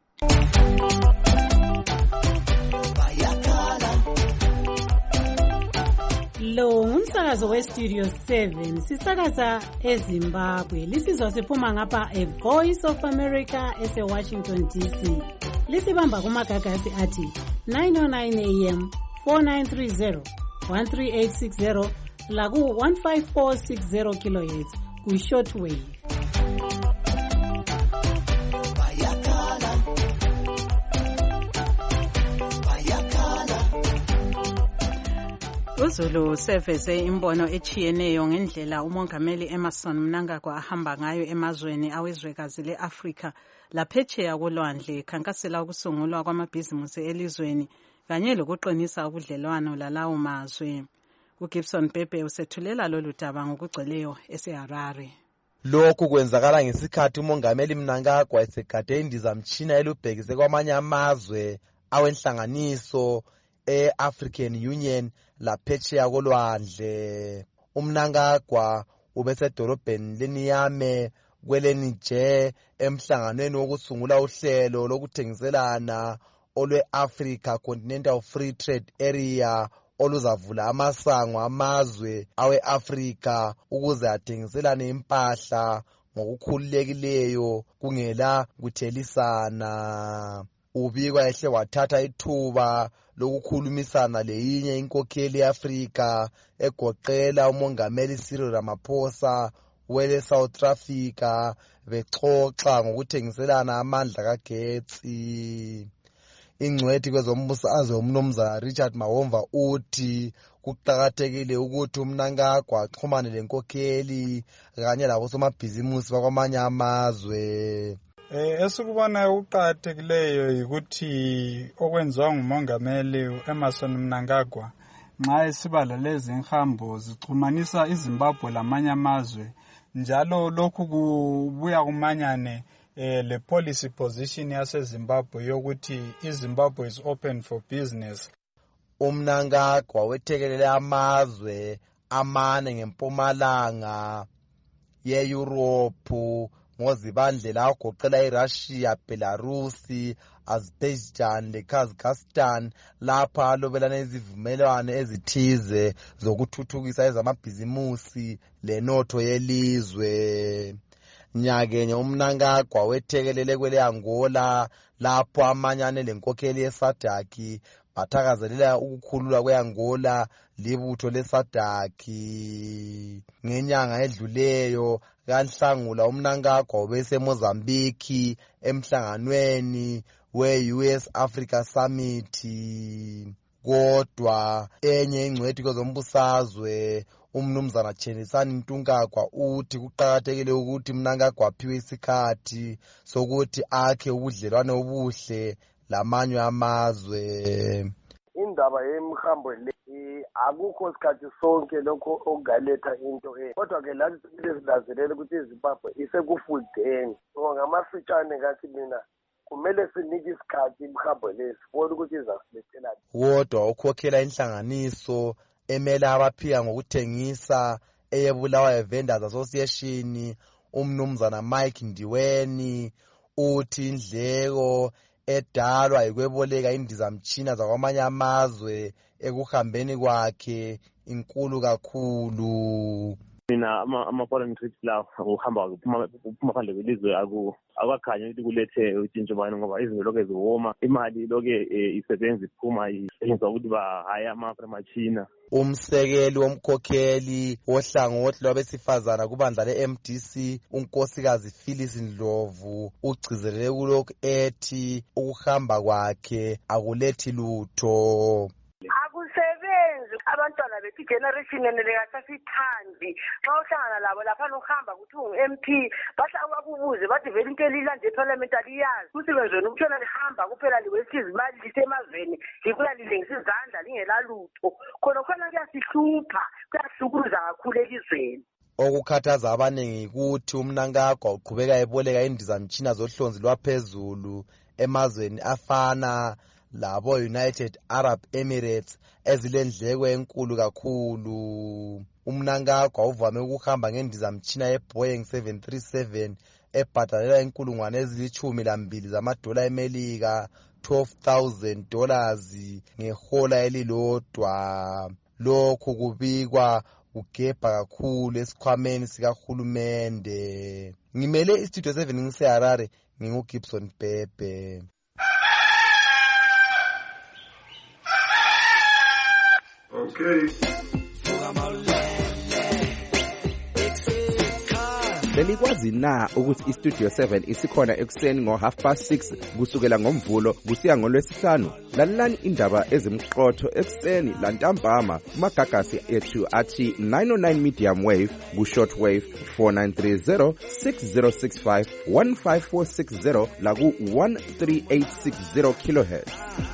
Lo ngumsakazo we-Studio seven sisakaza eZimbabwe. Lisizwa siphuma ngapha e-Voice of America ese-Washington D C. Lisibamba kumagagasi athi nine oh nine A M, four nine three zero, one three eight six zero laku one five four six zero kilohertz ku-shortwave. uZulu seveze imbono echiyeneyo ngendlela umongameli Emmerson Mnangagwa ahamba ngayo emazweni awezwekazi le-Afrika laphetsheya kolwandle khankasela ukusungulwa kwamabhizimusi elizweni kanye lokuqinisa ubudlelwano lalawo mazwe. uGibson Bhebe usethulela lolu daba ngokugcweleyo eseHarare. Lokhu kwenzakala ngesikhathi umongameli Mnangagwa esegade indizamtshina elubhekise kwamanye amazwe awenhlanganiso e-African Union laphetsheya kolwandle. uMnangagwa ubesedolobheni leNiamey kweleNiger emhlanganweni wokusungula uhlelo lokuthengiselana olwe-Africa Continental Free Trade Area oluzavula amasango amazwe awe-Afrika ukuze athengiselane impahla ngokukhululekileyo kungela kuthelisana. Ubikwa ehle wathatha ithuba lokukhulumisana leyinye inkokheli ye-Afrika egoqela umongameli Cyril Ramaphosa wele South Africa bexoxa ngokuthengiselana amandla kagetsi. Ingcwethi kwezombusazwe umnumzana Richard Mawomva uthi kuqakathekile ukuthi uMnangagwa axhumane lenkokheli kanye labosomabhizimusi bakwamanye amazwe. Eh esikubona ukuqathekileyo ukuthi okwenziwa ngumongameli Emmerson Mnangagwa nxa esibala lezi nhambo zixhumanisa iZimbabwe lamanye amazwe njalo lokhu kubuya kumanyane eh le policy position yaseZimbabwe yokuthi iZimbabwe is open for business. uMnangagwa wethekelele amazwe amane ngempumalanga ye-Europe ngozibandlela agoqela iRussia, Belarus, Azerbaijan leKazakhstan lapha alobelana izivumelwano ezithize zokuthuthukisa ezamabhizimusi lenotho yelizwe. Nyakenye uMnangagwa wethekelele kwele Angola lapho amanyane lenkokheli yeSADC bathakazelela ukukhululwa kwe-Angola libutho le-SADC. Ngenyanga edluleyo kaNhlangula uMnangagwa ubese Mozambique emhlanganweni we-U S Africa Summit. Kodwa enye ingcwethi kwezombusazwe umnumzana Chenisani Ntungagwa uthi kuqakathekile ukuthi Mnangagwa aphiwe isikhathi sokuthi akhe ubudlelwane obuhle lamanye amazwe. Indaba yemhambo le akukho isikhathi sonke lokho okugaletha into e kodwa ke lathi sizilazelele ukuthi iZimbabwe isekufudeni ngamafitshane kathi mina kumele sinike isikhathi imhambo lesi bona ukuthi izasilethela. Kodwa ukhokhela inhlanganiso emele abaphika ngokuthengisa eyebulawayo Vendors Association umnumzana Mike Ndiweni uthi indleko edalwa yikweboleka indizamtshina zakwamanye amazwe ekuhambeni kwakhe inkulu kakhulu. Mina ama-foreign trips la ukuhamba uphuma phandle kwelizwe akwakhanya ukuthi kulethe utshintsho bani ngoba izinto lokhu ziwoma, imali lokhu isebenza iphuma yenza ukuthi bahaya ama-machina. Umsekeli womkhokheli wohlangothi lwabesifazana kubandla le-M D C unkosikazi Phyllis Ndlovu ugcizelele kulokhu ethi ukuhamba kwakhe akulethi lutho. Abantwana bethu generation enelekasasithandi xa uhlangana labo lapha uhamba ukuthi ungu-M P bahlala bakubuze bathi vele into elilande eparliament aliyazi umsebenzi wenu ukutshona lihamba kuphela liwesiza imali lisemazweni libuya lilengisa izandla lingelalutho khona khona kuyasihlupha kuyahlukuza kakhulu elizweni. Okukhathaza abaningi ukuthi uMnangagwa uqhubeka eboleka indizamtshina zohlonzi lwaphezulu emazweni afana labo United Arab Emirates ezilendleko enkulu kakhulu. uMnangagwa uvame ukuhamba ngendizamtshina ye-Boeing seven thirty-seven ebhadalela inkulungwane ezilithumi lambili zamadola emelika twelve thousand dollars ngehola elilodwa. Lokhu kubikwa kugebha kakhulu esikhwameni sikahulumende. Ngimele istudio seven ngiseHarare, nginguGibson Bhebhe. Okay. Belikwazi na ukuthi iStudio seven isikhona ekuseni ngo half past six kusukela ngomvulo kusiya ngolwesihlanu? Lalelani indaba ezimqotho ekuseni lantambama kumagagasi ethu athi nine oh nine medium wave ku short wave four nine three zero six zero six five one five four six zero la ku one three eight six zero kilohertz.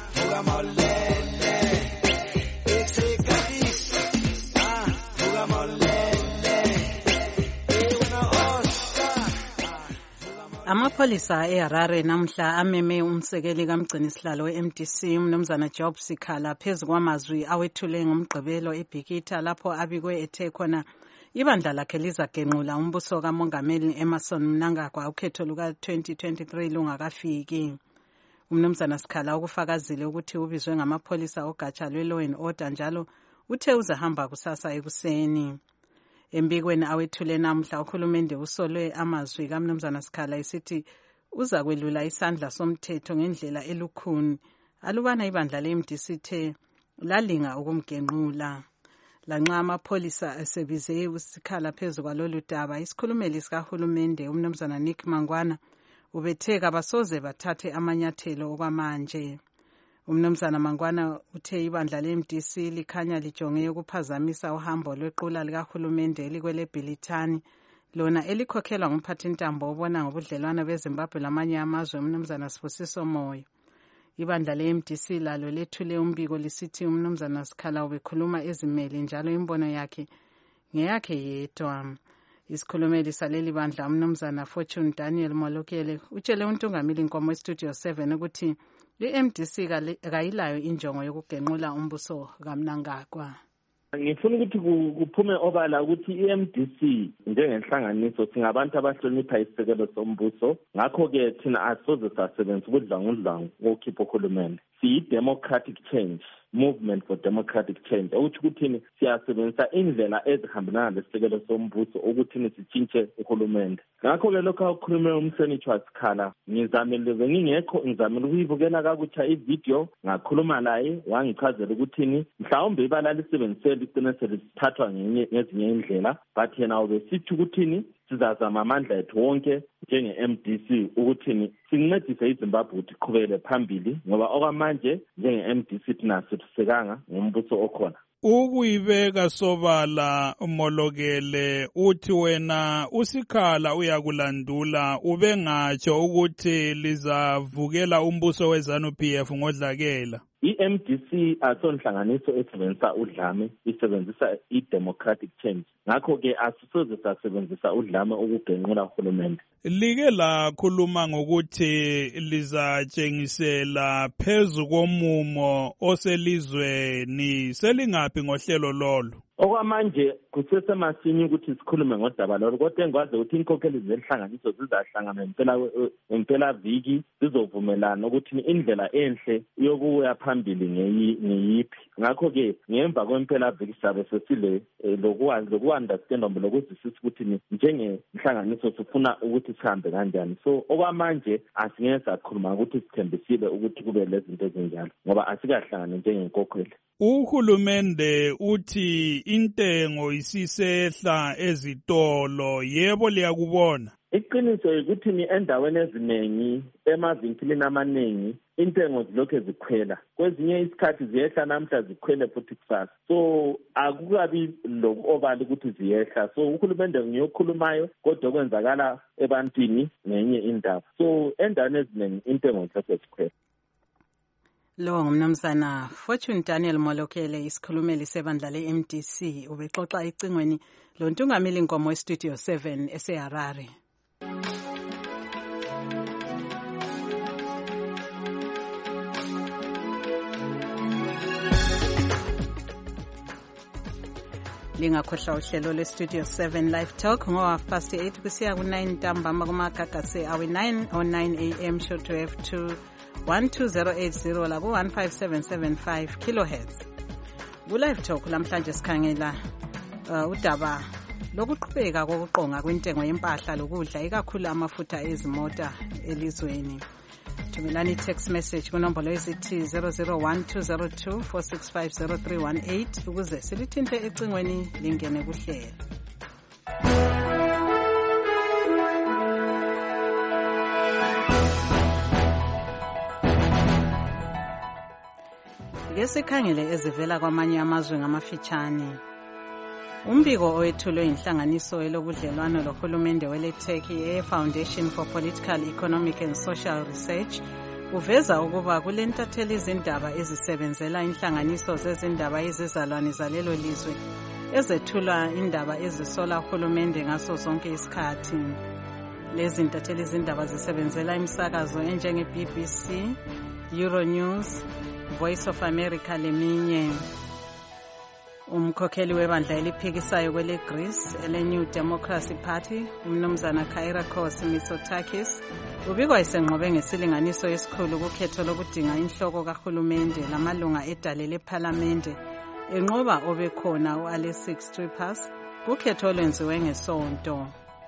Amapholisa eHarare namhla ameme umsekeli kamgcinisihlalo we-M D C umnumzana Job Sikhala phezu kwamazwi awethule ngomgqibelo eBhikitha lapho abikwe ethe khona ibandla lakhe lizagenqula umbuso kamongameli Emmerson Mnangagwa ukhetho luka twenty twenty-three lungakafiki. Umnumzana Sikhala ukufakazile ukuthi ubizwe ngamapholisa ogatsha lwe-law and order njalo uthe uzahamba kusasa ekuseni. Embikweni awethule namhla uhulumende usolwe amazwi kaMnumzana Sikhala esithi uza kwelula isandla somthetho ngendlela elukhuni alubana ibandla le-M D C the lalinga ukumgenqula. Lanxa amapholisa esebize uSikhala phezu kwalolu daba, isikhulumeli sikahulumende uMnumzana Nick Mangwana ubetheka basoze bathathe amanyathelo okwamanje. Umnumzana Mangwana uthe ibandla le-M D C likhanya lijonge ukuphazamisa uhambo lwequla likahulumende elikwele Bhilithani lona elikhokhelwa ngumphathintambo obona ngobudlelwano beZimbabwe lamanye amazwe uMnumzana Sibusiso Moyo. Ibandla le-M D C lalo lethule umbiko lisithi uMnumzana Sikhala ubekhuluma ezimeli njalo imbono yakhe ngeyakhe yedwa. Isikhulumeli saleli bandla uMnumzana Fortune Daniel Molokele utshele uNtungamili Nkomo eStudio seven ukuthi i-M D C kayilayo injongo yokugenqula umbuso kaMnangagwa. Ngifuna ukuthi kuphume obala ukuthi i-M D C njengenhlanganiso singabantu abahlonipha isisekelo sombuso, ngakho-ke thina asoze sasebenza ukudlangudlangu wokukhipha uhulumende. Siyi-democratic change, movement for democratic change, ukuthi ukuthini siyasebenzisa indlela ezihambelana lesisekelo sombuso ukuthini sitshintshe uhulumende. Ngakho-ke lokho akukhulume umhlonitshi waSikhala ngizamile ngingekho ngizamile ukuyibukela kakutsha ivideo ngakhuluma laye wangichazela ukuthini mhlawumbe ibala lisebenzisele ligcine selisithathwa ngezinye indlela, but yena ubesithi ukuthini sizazama amandla ethu wonke njenge-M D C ukuthini sincedise iZimbabwe ukuthi iqhubekele phambili ngoba okwamanje njenge-M D C thina sithusekanga ngombuso okhona. Ukuyibeka sobala Molokele uthi wena uSikhala uyakulandula ubengatsho ukuthi lizavukela umbuso weZanu-P F ngodlakela. I-M D C asonhlanganiso esebenzisa udlame, isebenzisa i-democratic change. Ngakho-ke asisoze sasebenzisa udlame ukugenqula uhulumende. Like lakhuluma ngokuthi lizatshengisela phezu komumo oselizweni, selingaphi ngohlelo lolo? okwamanje kusesemasinya ukuthi sikhulume ngodaba lolu kodwa engikwazi ukuthi inkokheli zenhlanganiso zizahlangana ngempela ngempela viki zizovumelana ukuthi indlela enhle yokuya phambili ngeyiphi. Ngakho-ke ngemva kwempela viki sizabe sesile loku-understanda lokuzwisisa ukuthi njengenhlanganiso sifuna ukuthi sihambe kanjani. So okwamanje asingeke sakhuluma ukuthi sithembisile ukuthi kube lezinto ezinjalo ngoba asikahlangane njengenkokheli. Uhulumende uthi intengo isisehla ezitolo, yebo liyakubona? Iqiniso ukuthi ni endaweni eziningi emavinkilini amaningi intengo zilokhu zikhwela, kwezinye isikhathi ziyehla namhla zikhwele futhi kusasa. So akukabi lokobala ukuthi ziyehla. So uhulumende ngiyokhulumayo kodwa kwenzakala ebantwini nenye indaba. So endaweni eziningi intengo zilokhu zikhwela. Lo ngumnumzana Fortune Daniel Molokele, isikhulumeli sebandla le-M D C, ubexoxa ecingweni lontungameli Nkomo Studio seven eseHarare. Lingakhohlwa uhlelo lwe-Studio seven Live Talk ngo-half past eight kusiya ku-nine ntambama kumagagasi awe nine oh nine a m shortwave to one two zero eight zero la ku one five seven seven five kilohertz. Ku-Live Talk lamhlanje sikhangela uh, udaba lokuqhubeka kokuqonga kwentengo yempahla lokudla ikakhulu amafutha ezimota elizweni. Thumelani text message kunombolo ezithi zero zero one two zero two four six five zero three one eight ukuze silithinte ecingweni lingene kuhlelo. Ngesikhangele ezivela kwamanye amazwe ngamafitshane. Umbiko owethulwe inhlanganiso elobudlelwano lohulumende weleTurkey e-Foundation for Political, Economic and Social Research uveza ukuba kulentatheli izindaba ezisebenzela inhlanganiso zezindaba ezizalwane zalelo lizwe ezethula indaba ezisola uhulumende ngaso zonke isikhathi. Lezi ntatheli izindaba zisebenzela imisakazo enjenge-B B C, Euronews, Voice of America leminye. Umkhokheli webandla eliphikisayo kwele Greece ele-New Democracy Party, umnumzana Kyriakos Mitsotakis, ubikwa esenqobe ngesilinganiso esikhulu kukhetho lokudinga inhloko kahulumende lamalunga edale lephalamende enqoba obekhona u-Alexis Tsipras kukhetho olwenziwe ngesonto.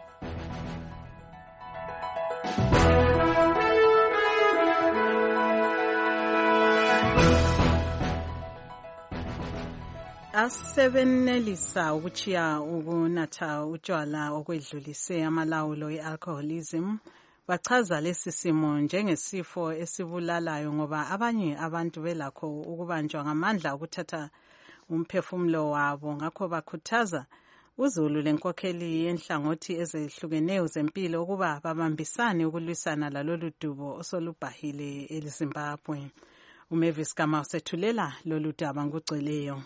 Asebenelisa ukuchiya ukunatha utshwala okwedlulise amalawulo e-alcoholism bachaza lesi simo njengesifo esibulalayo ngoba abanye abantu belakho ukubanjwa ngamandla ukuthatha umphefumulo wabo. Ngakho bakhuthaza uzulu lenkokheli yenhlangothi ezehlukeneyo zempilo ukuba babambisane ukulwisana lalolu dubo osolubhahile eZimbabwe. uMavis Kama usethulela lolu daba ngugcweleyo.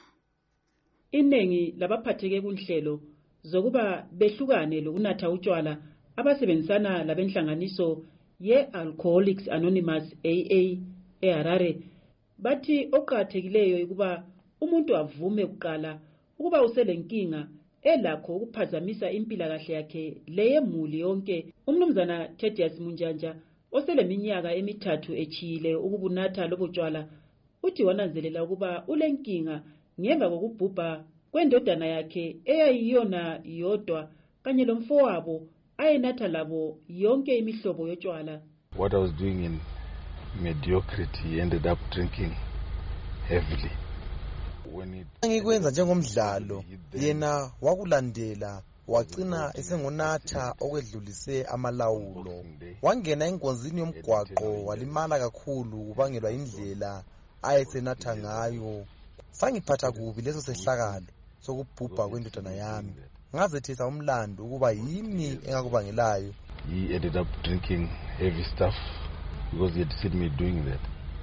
Iningi labaphatheke kunhlelo zokuba behlukane lokunatha utshwala abasebenzisana labenhlanganiso ye-Alcoholics Anonymous A A eHarare bathi oqhathekileyo ukuba umuntu avume kuqala ukuba uselenkinga elakho ukuphazamisa impilakahle yakhe leyemuli yonke. Umnumzana Thedius Munjanja oseleminyaka emithathu echile ukubunatha lobutshwala uthi wananzelela ukuba ulenkinga ngemva kokubhubha kwendodana yakhe eyayiyona yodwa kanye lomfowabo ayenatha labo yonke imihlobo yotshwala. What I was doing in mediocrity ended up drinking heavily. Ngikwenza njengomdlalo yena wakulandela wagcina esengonatha okwedlulise amalawulo. Wangena enkonzini yomgwaqo walimala kakhulu kubangelwa indlela ayesenatha ngayo. Sangiphatha kubi leso sehlakalo sokubhubha kwendodana yami. Ngazethesa umlando ukuba yimi engakubangelayo. He ended up drinking heavy stuff because he had seen me doing that.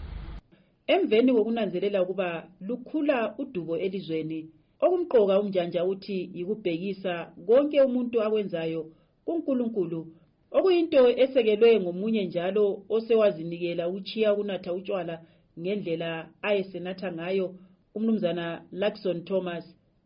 Emveni kokunanzelela ukuba lukhula udubo elizweni okumqoka umnjanja uthi yikubhekisa konke umuntu akwenzayo kuNkulunkulu okuyinto esekelwe ngomunye njalo osewazinikela uchiya kunatha utshwala ngendlela ayesenatha ngayo umnumzana Lakson Thomas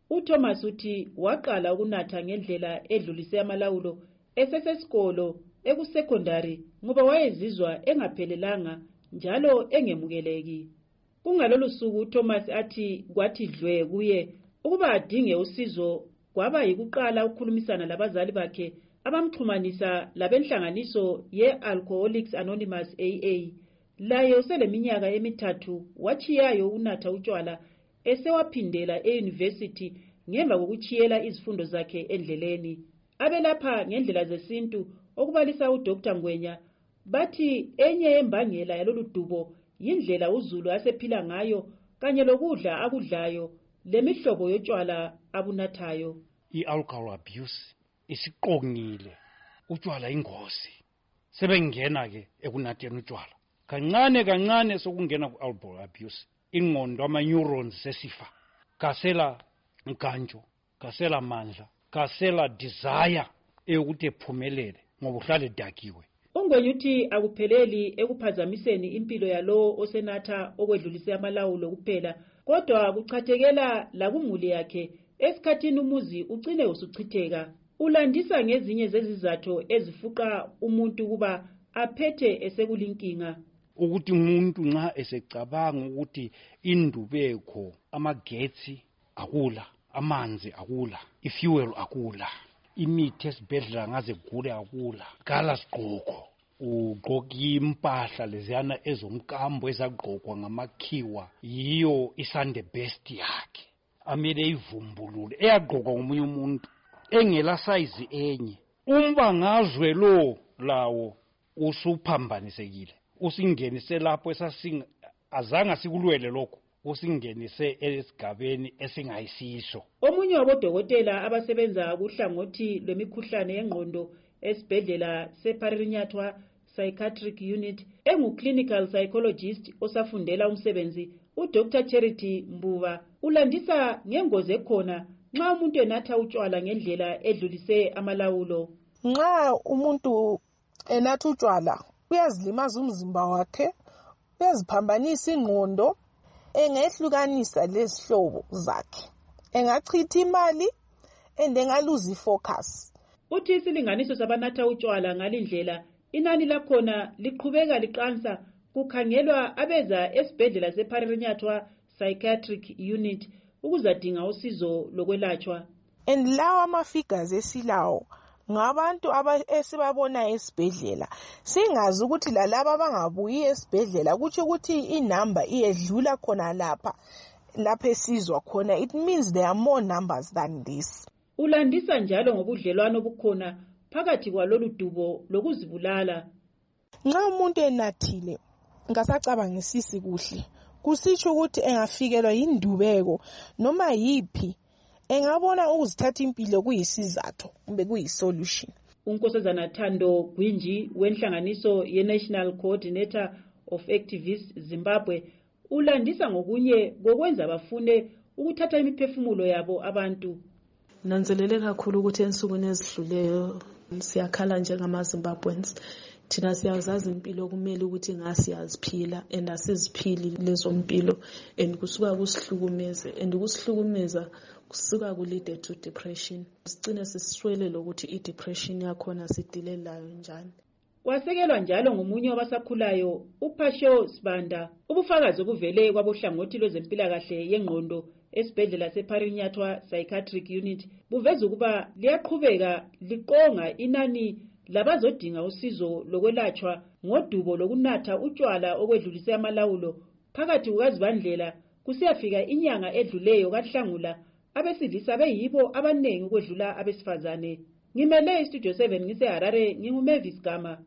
uThomas uthi waqala ukunatha ngendlela edlulise amalawulo esesesikolo ekusecondary ngoba wayezizwa engaphelelanga njalo engemukeleki. Kungalolu suku uThomas athi kwathi dlwe kuye ukuba adinge usizo kwaba yikuqala ukukhulumisana labazali bakhe abamxhumanisa labenhlanganiso ye-Alcoholics Anonymous A A. Laye useleminyaka emithathu wachiyayo ukunatha utshwala esewaphindela e-university ngemva kokuchiyela izifundo zakhe endleleni. Abelapha ngendlela zesintu okubalisa uDr Ngwenya bathi enye yembangela yalolu dubo yindlela uZulu asephila ngayo kanye lokudla akudlayo lemihlobo yotshwala abunathayo. I-alcohol abuse isiqongile, utshwala ingozi. Sebengena ke ekunatheni utshwala. Kancane kancane sokungena ku-alcohol abuse. Ingqondo ama-neurons sesifa. Kasela nkantsho, kasela mandla, kasela desire eyokuthi ephumelele ngoba uhlale edakiwe. Ungwenya uthi akupheleli ekuphazamiseni impilo yalowo osenatha okwedlulise amalawulo kuphela, kodwa kuchathekela lakumuli yakhe esikhathini umuzi ugcine usuchitheka. Ulandisa ngezinye zezizathu ezifuqa umuntu kuba aphethe esekulinkinga. Ukuthi umuntu nxa esecabanga ukuthi indubeko, amagetsi akula, amanzi akula, ifuel akula, imithi esibhedlela ngaze gule akula, kala sigqoko, ugqoka impahla leziyana ezomkambo ezagqokwa ngamakhiwa, yiyo isande best yakhe. Amele ivumbulule eyagqokwa ngomunye umuntu engela size enye. Umbangazwe lo lawo usuphambanisekile. Usingenise lapho esasinga azange sikulwele lokho, usingenise esigabeni esingayisiso. Omunye wabodokotela abasebenza kuhlangothi lwemikhuhlane yengqondo esibhedlela seParinyatwa Psychiatric Unit engu-clinical psychologist osafundela umsebenzi, uDr Charity Mbuva ulandisa ngengozi ekhona nxa umuntu enatha utshwala ngendlela edlulise amalawulo. Nxa umuntu enatha utshwala uyazilimaza umzimba wakhe, uyaziphambanisa ingqondo, engehlukanisa lezihlobo zakhe, engachitha imali and engaluzi focus. Uthi isilinganiso sabanatha utshwala ngalindlela inani lakhona liqhubeka liqansa kukhangelwa abeza esibhedlela seParinyatwa Psychiatric Unit ukuzadinga usizo lokwelatshwa. And lawa ama-figures esilawo ngabantu esibabona esibhedlela, singazi ukuthi lalaba abangabuyi esibhedlela kuthi ukuthi inamba iyedlula khona lapha lapha esizwa khona. It means there are more numbers than this. Ulandisa njalo ngobudlelwano obukhona phakathi kwalolu dubo lokuzibulala. Nxa umuntu enathile ngasacabangisisi kuhle, kusitsho ukuthi engafikelwa yindubeko noma yiphi, engabona ukuzithatha impilo kuyisizathu kumbe kuyisolution. Unkosazana Thando Gwinji wenhlanganiso ye-National Coordinator of Activists Zimbabwe ulandisa ngokunye kokwenza bafune ukuthatha imiphefumulo yabo abantu. Nanzelele kakhulu ukuthi ensukwini ezidluleyo siyakhala njengamaZimbabweans. Thina siyazazi impilo kumele ukuthi ngasiyaziphila and asiziphili lezo mpilo and kusuka kusihlukumeze and kusihlukumeza kusuka kulide to depression. Sigcine siswele lokuthi i-depression yakhona sidile layo njani. Wasekelwa njalo ngomunye wabasakhulayo uPasho Sibanda ubufakazi obuvele kwabohlangothi lwezempilakahle yengqondo esibhedlela seParinyatwa Psychiatric Unit buveza ukuba liyaqhubeka liqonga inani labazodinga usizo lokwelatshwa ngodubo lokunatha utshwala okwedlulise amalawulo phakathi kukazibandlela kusiyafika inyanga edluleyo kaHlangula. Abesilisa beyibo abanengi ukwedlula abesifazane. Ngimele iStudio seven ngiseHarare, nginguMavis Gama.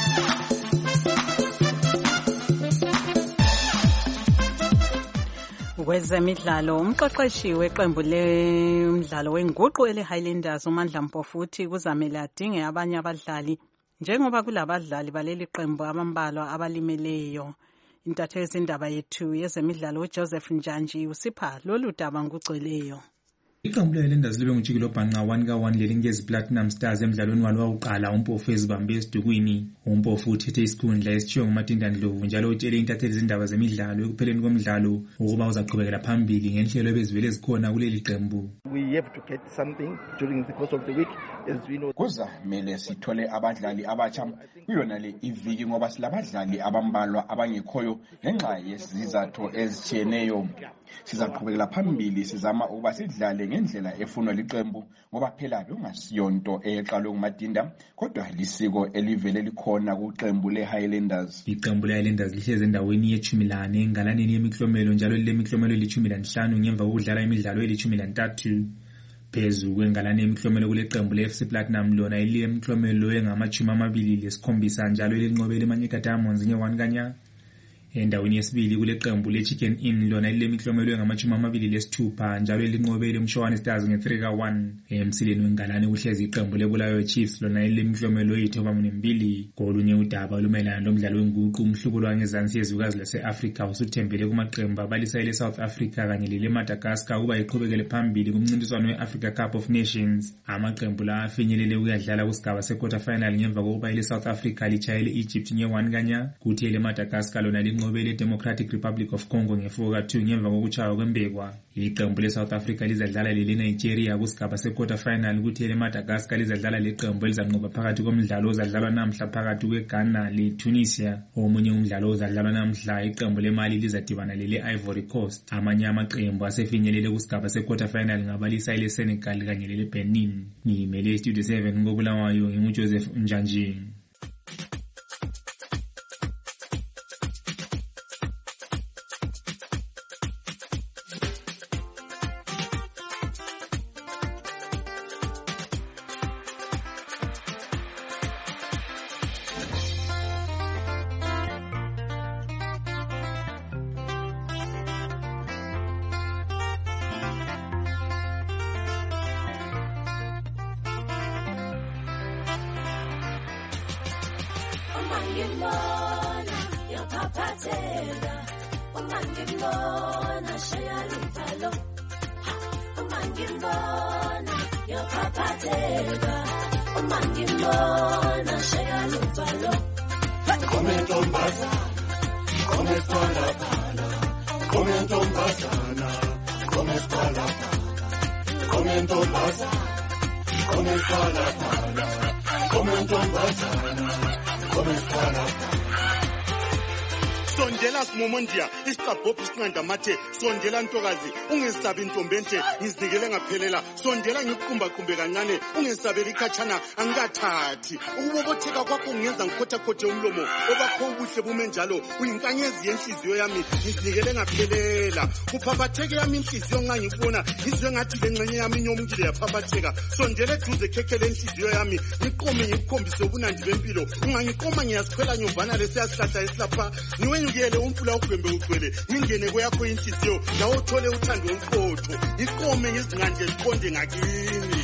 Kwezemidlalo, umqeqeshi weqembu lemidlalo wenguqu ele-Highlanders uMandla Mpofu uthi kuzamele adinge abanye abadlali njengoba kulabadlali baleli qembu abambalwa abalimeleyo. Intatheli indaba yethu yezemidlalo uJoseph Njanji usipha lolu daba ngugcweleyo. Iqembu le-Highlanders libe ngujikelo bhanqa one ka one lelinikeza Platinum Stars emdlalweni walo wakuqala. UMpofu ezibambe esidukwini. UMpofu uthethe isikhundla esithiwa nguMatinda Ndlovu njalo utshele intatheli zindaba zemidlalo ekupheleni komdlalo ukuba uzaqhubekela phambili ngenhlelo ebezivele zikhona kuleli qembu. We have to get something during the course of the week as we know. Kuza mele sithole abadlali abatsha kuyona le iviki ngoba silabadlali abambalwa abangekhoyo ngenxa yezizathu ezitshiyeneyo. Sizaqhubekela phambili sizama ukuba sidlale ngendlela efunwa liqembu ngoba phela bekungasiyonto eyeqalwe nguMatinda kodwa lisiko elivele likhona kuqembu le-Highlanders. Iqembu le-Highlanders lihlezi endaweni yethumi lane engalaneni yemiklomelo njalo lilemiklomelo elithumi lanhlanu ngemva kokudlala imidlalo elithumi lantathu. Phezu kwengalane yemiklomelo kule qembu le-F C Platinum lona iliye emiklomelo engamachumi amabili lesikhombisa njalo elinqobele eManyika Diamonds nge-one kanya. Endaweni yesibili kule qembu le-Chicken Inn lona lilemiklomelo engamachumi amabili lesithupha njalo elinqobele uMshowane Stars nge-three ka one. Emsileni wengalane kuhlezi iqembu leBulawayo Chiefs lona lilemiklomelo eyithoba mbili. Kolunye udaba olumayelana lomdlalo wenguqu umhlubulo wangezansi yezwekazi lase-Afrika usuthembele kumaqembu abalisa ele-South Africa kanye lele-Madagascar ukuba iqhubekele phambili kumncintiswano we-Africa Cup of Nations. Amaqembu la afinyelele ukuyadlala kusigaba se-quarter final ngemva kokuba ele-South Africa litshayele Egypt nge-one kanya kuthi ele-Madagascar lona inqobele Democratic Republic of Congo nge-four ka two ngemva kokuchaywa kwembekwa. Iqembu le-South Africa lizadlala lele-Nigeria kusigaba se-quarter final kuthi ele-Madagascar lizadlala leqembu elizanqoba phakathi komdlalo ozadlalwa namhla phakathi kweGhana le-Tunisia. Omunye umdlalo ozadlalwa namhla iqembu le-Mali lizadibana lele-Ivory Coast. Amanye amaqembu asefinyelele kusigaba se-quarter final ngabalisa ele-Senegal kanye lele-Benin. Ngimele iStudio seven ngobulawayo nginguJoseph Njanji. Sondela simomondia isiqabhophi sinqanda mathe sondela ntokazi ungesabi intombente ngizinikele ngaphelela sondela ngikuqumba qumbe kancane ungesabeli ikhatshana angikathathi ukubobotheka kwakho ungenza ngikhothakothe umlomo obakho ubuhle bume njalo uyinkanyezi yenhliziyo yami ngizinikele ngaphelela kuphaphatheke yami inhliziyo nxa ngikubona ngizwe ngathi lengxenye yami inyomukile yaphaphatheka sondela eduze khekhele inhliziyo yami ngiqome ngikukhombise ubunandi bempilo ungangiqoma ngiyasikhwela nyovana lesiyasihlahla esilapha niwenyukele umfula ugwembe ugcwele ngingene kweyakho inhliziyo lawo uthole uthando oluqotho iqome ngizinganje ziqonde ngakini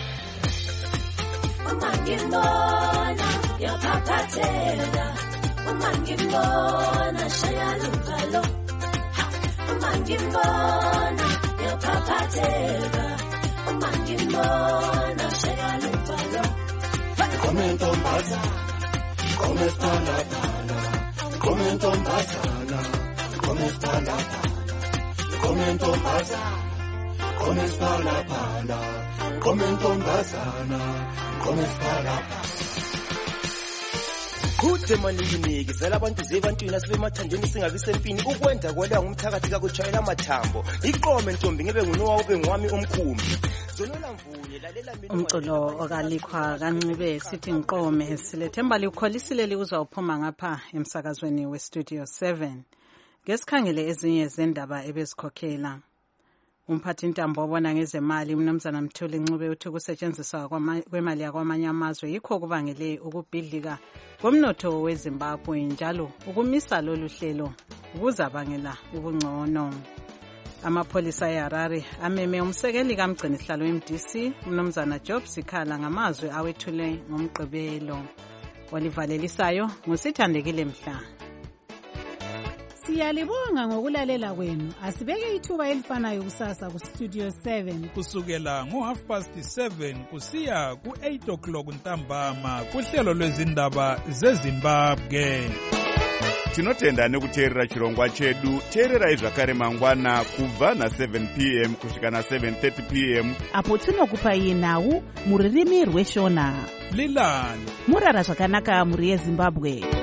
uma ngibona yaphaphatheka uma ngibona shaya luvalo uma ngibona yaphaphatheka uma ngibona shaya luvalo komento mbaza kometana Comento Mbazana, comenta la pala, comento Mbazana, comenta la pala, comento Mbazana, comenta la pala. Kude maniyiniki zela abantu zebantwini asibemathandeni singabi sempini ukwenda kwela ngumthakathi kakuchayela amathambo iqome ntombi ngebe ngunowa ube ngwami omkhumbi zonola mvunye lalela mina umculo okalikhwa kancube sithi ngiqome silethemba likholisile likuzwa uphuma ngapha emsakazweni weStudio seven ngesikhangele ezinye zendaba ebezikhokhela umphathi intambo obona ngezemali umnumzana Mthuli Ncube uthi ukusetshenziswa kwemali yakwamanye amazwe yikho kubangele ukubhidlika komnotho weZimbabwe njalo ukumisa lolu hlelo kuzabangela ubungcono. Amapholisa eHarare ameme umsekeli kamgcini sihlalo we-M D C umnumzana Job Sikhala ngamazwi awethule ngomgqibelo. Walivalelisayo ngusithandekile Mhla. Siyalibonga ngokulalela kwenu. Asibeke ithuba elifanayo kusasa ku Studio seven. Kusukela ngo half past seven kusiya ku eight o'clock ntambama kuhlelo lwezindaba zeZimbabwe. Tinotenda nekuteerera chirongwa chedu. Teererai zvakare mangwana kubva na seven p m kusvika na seven thirty p m apo tinokupai nhau muririmi rweshona. Lilani murara zvakanaka muri yeZimbabwe.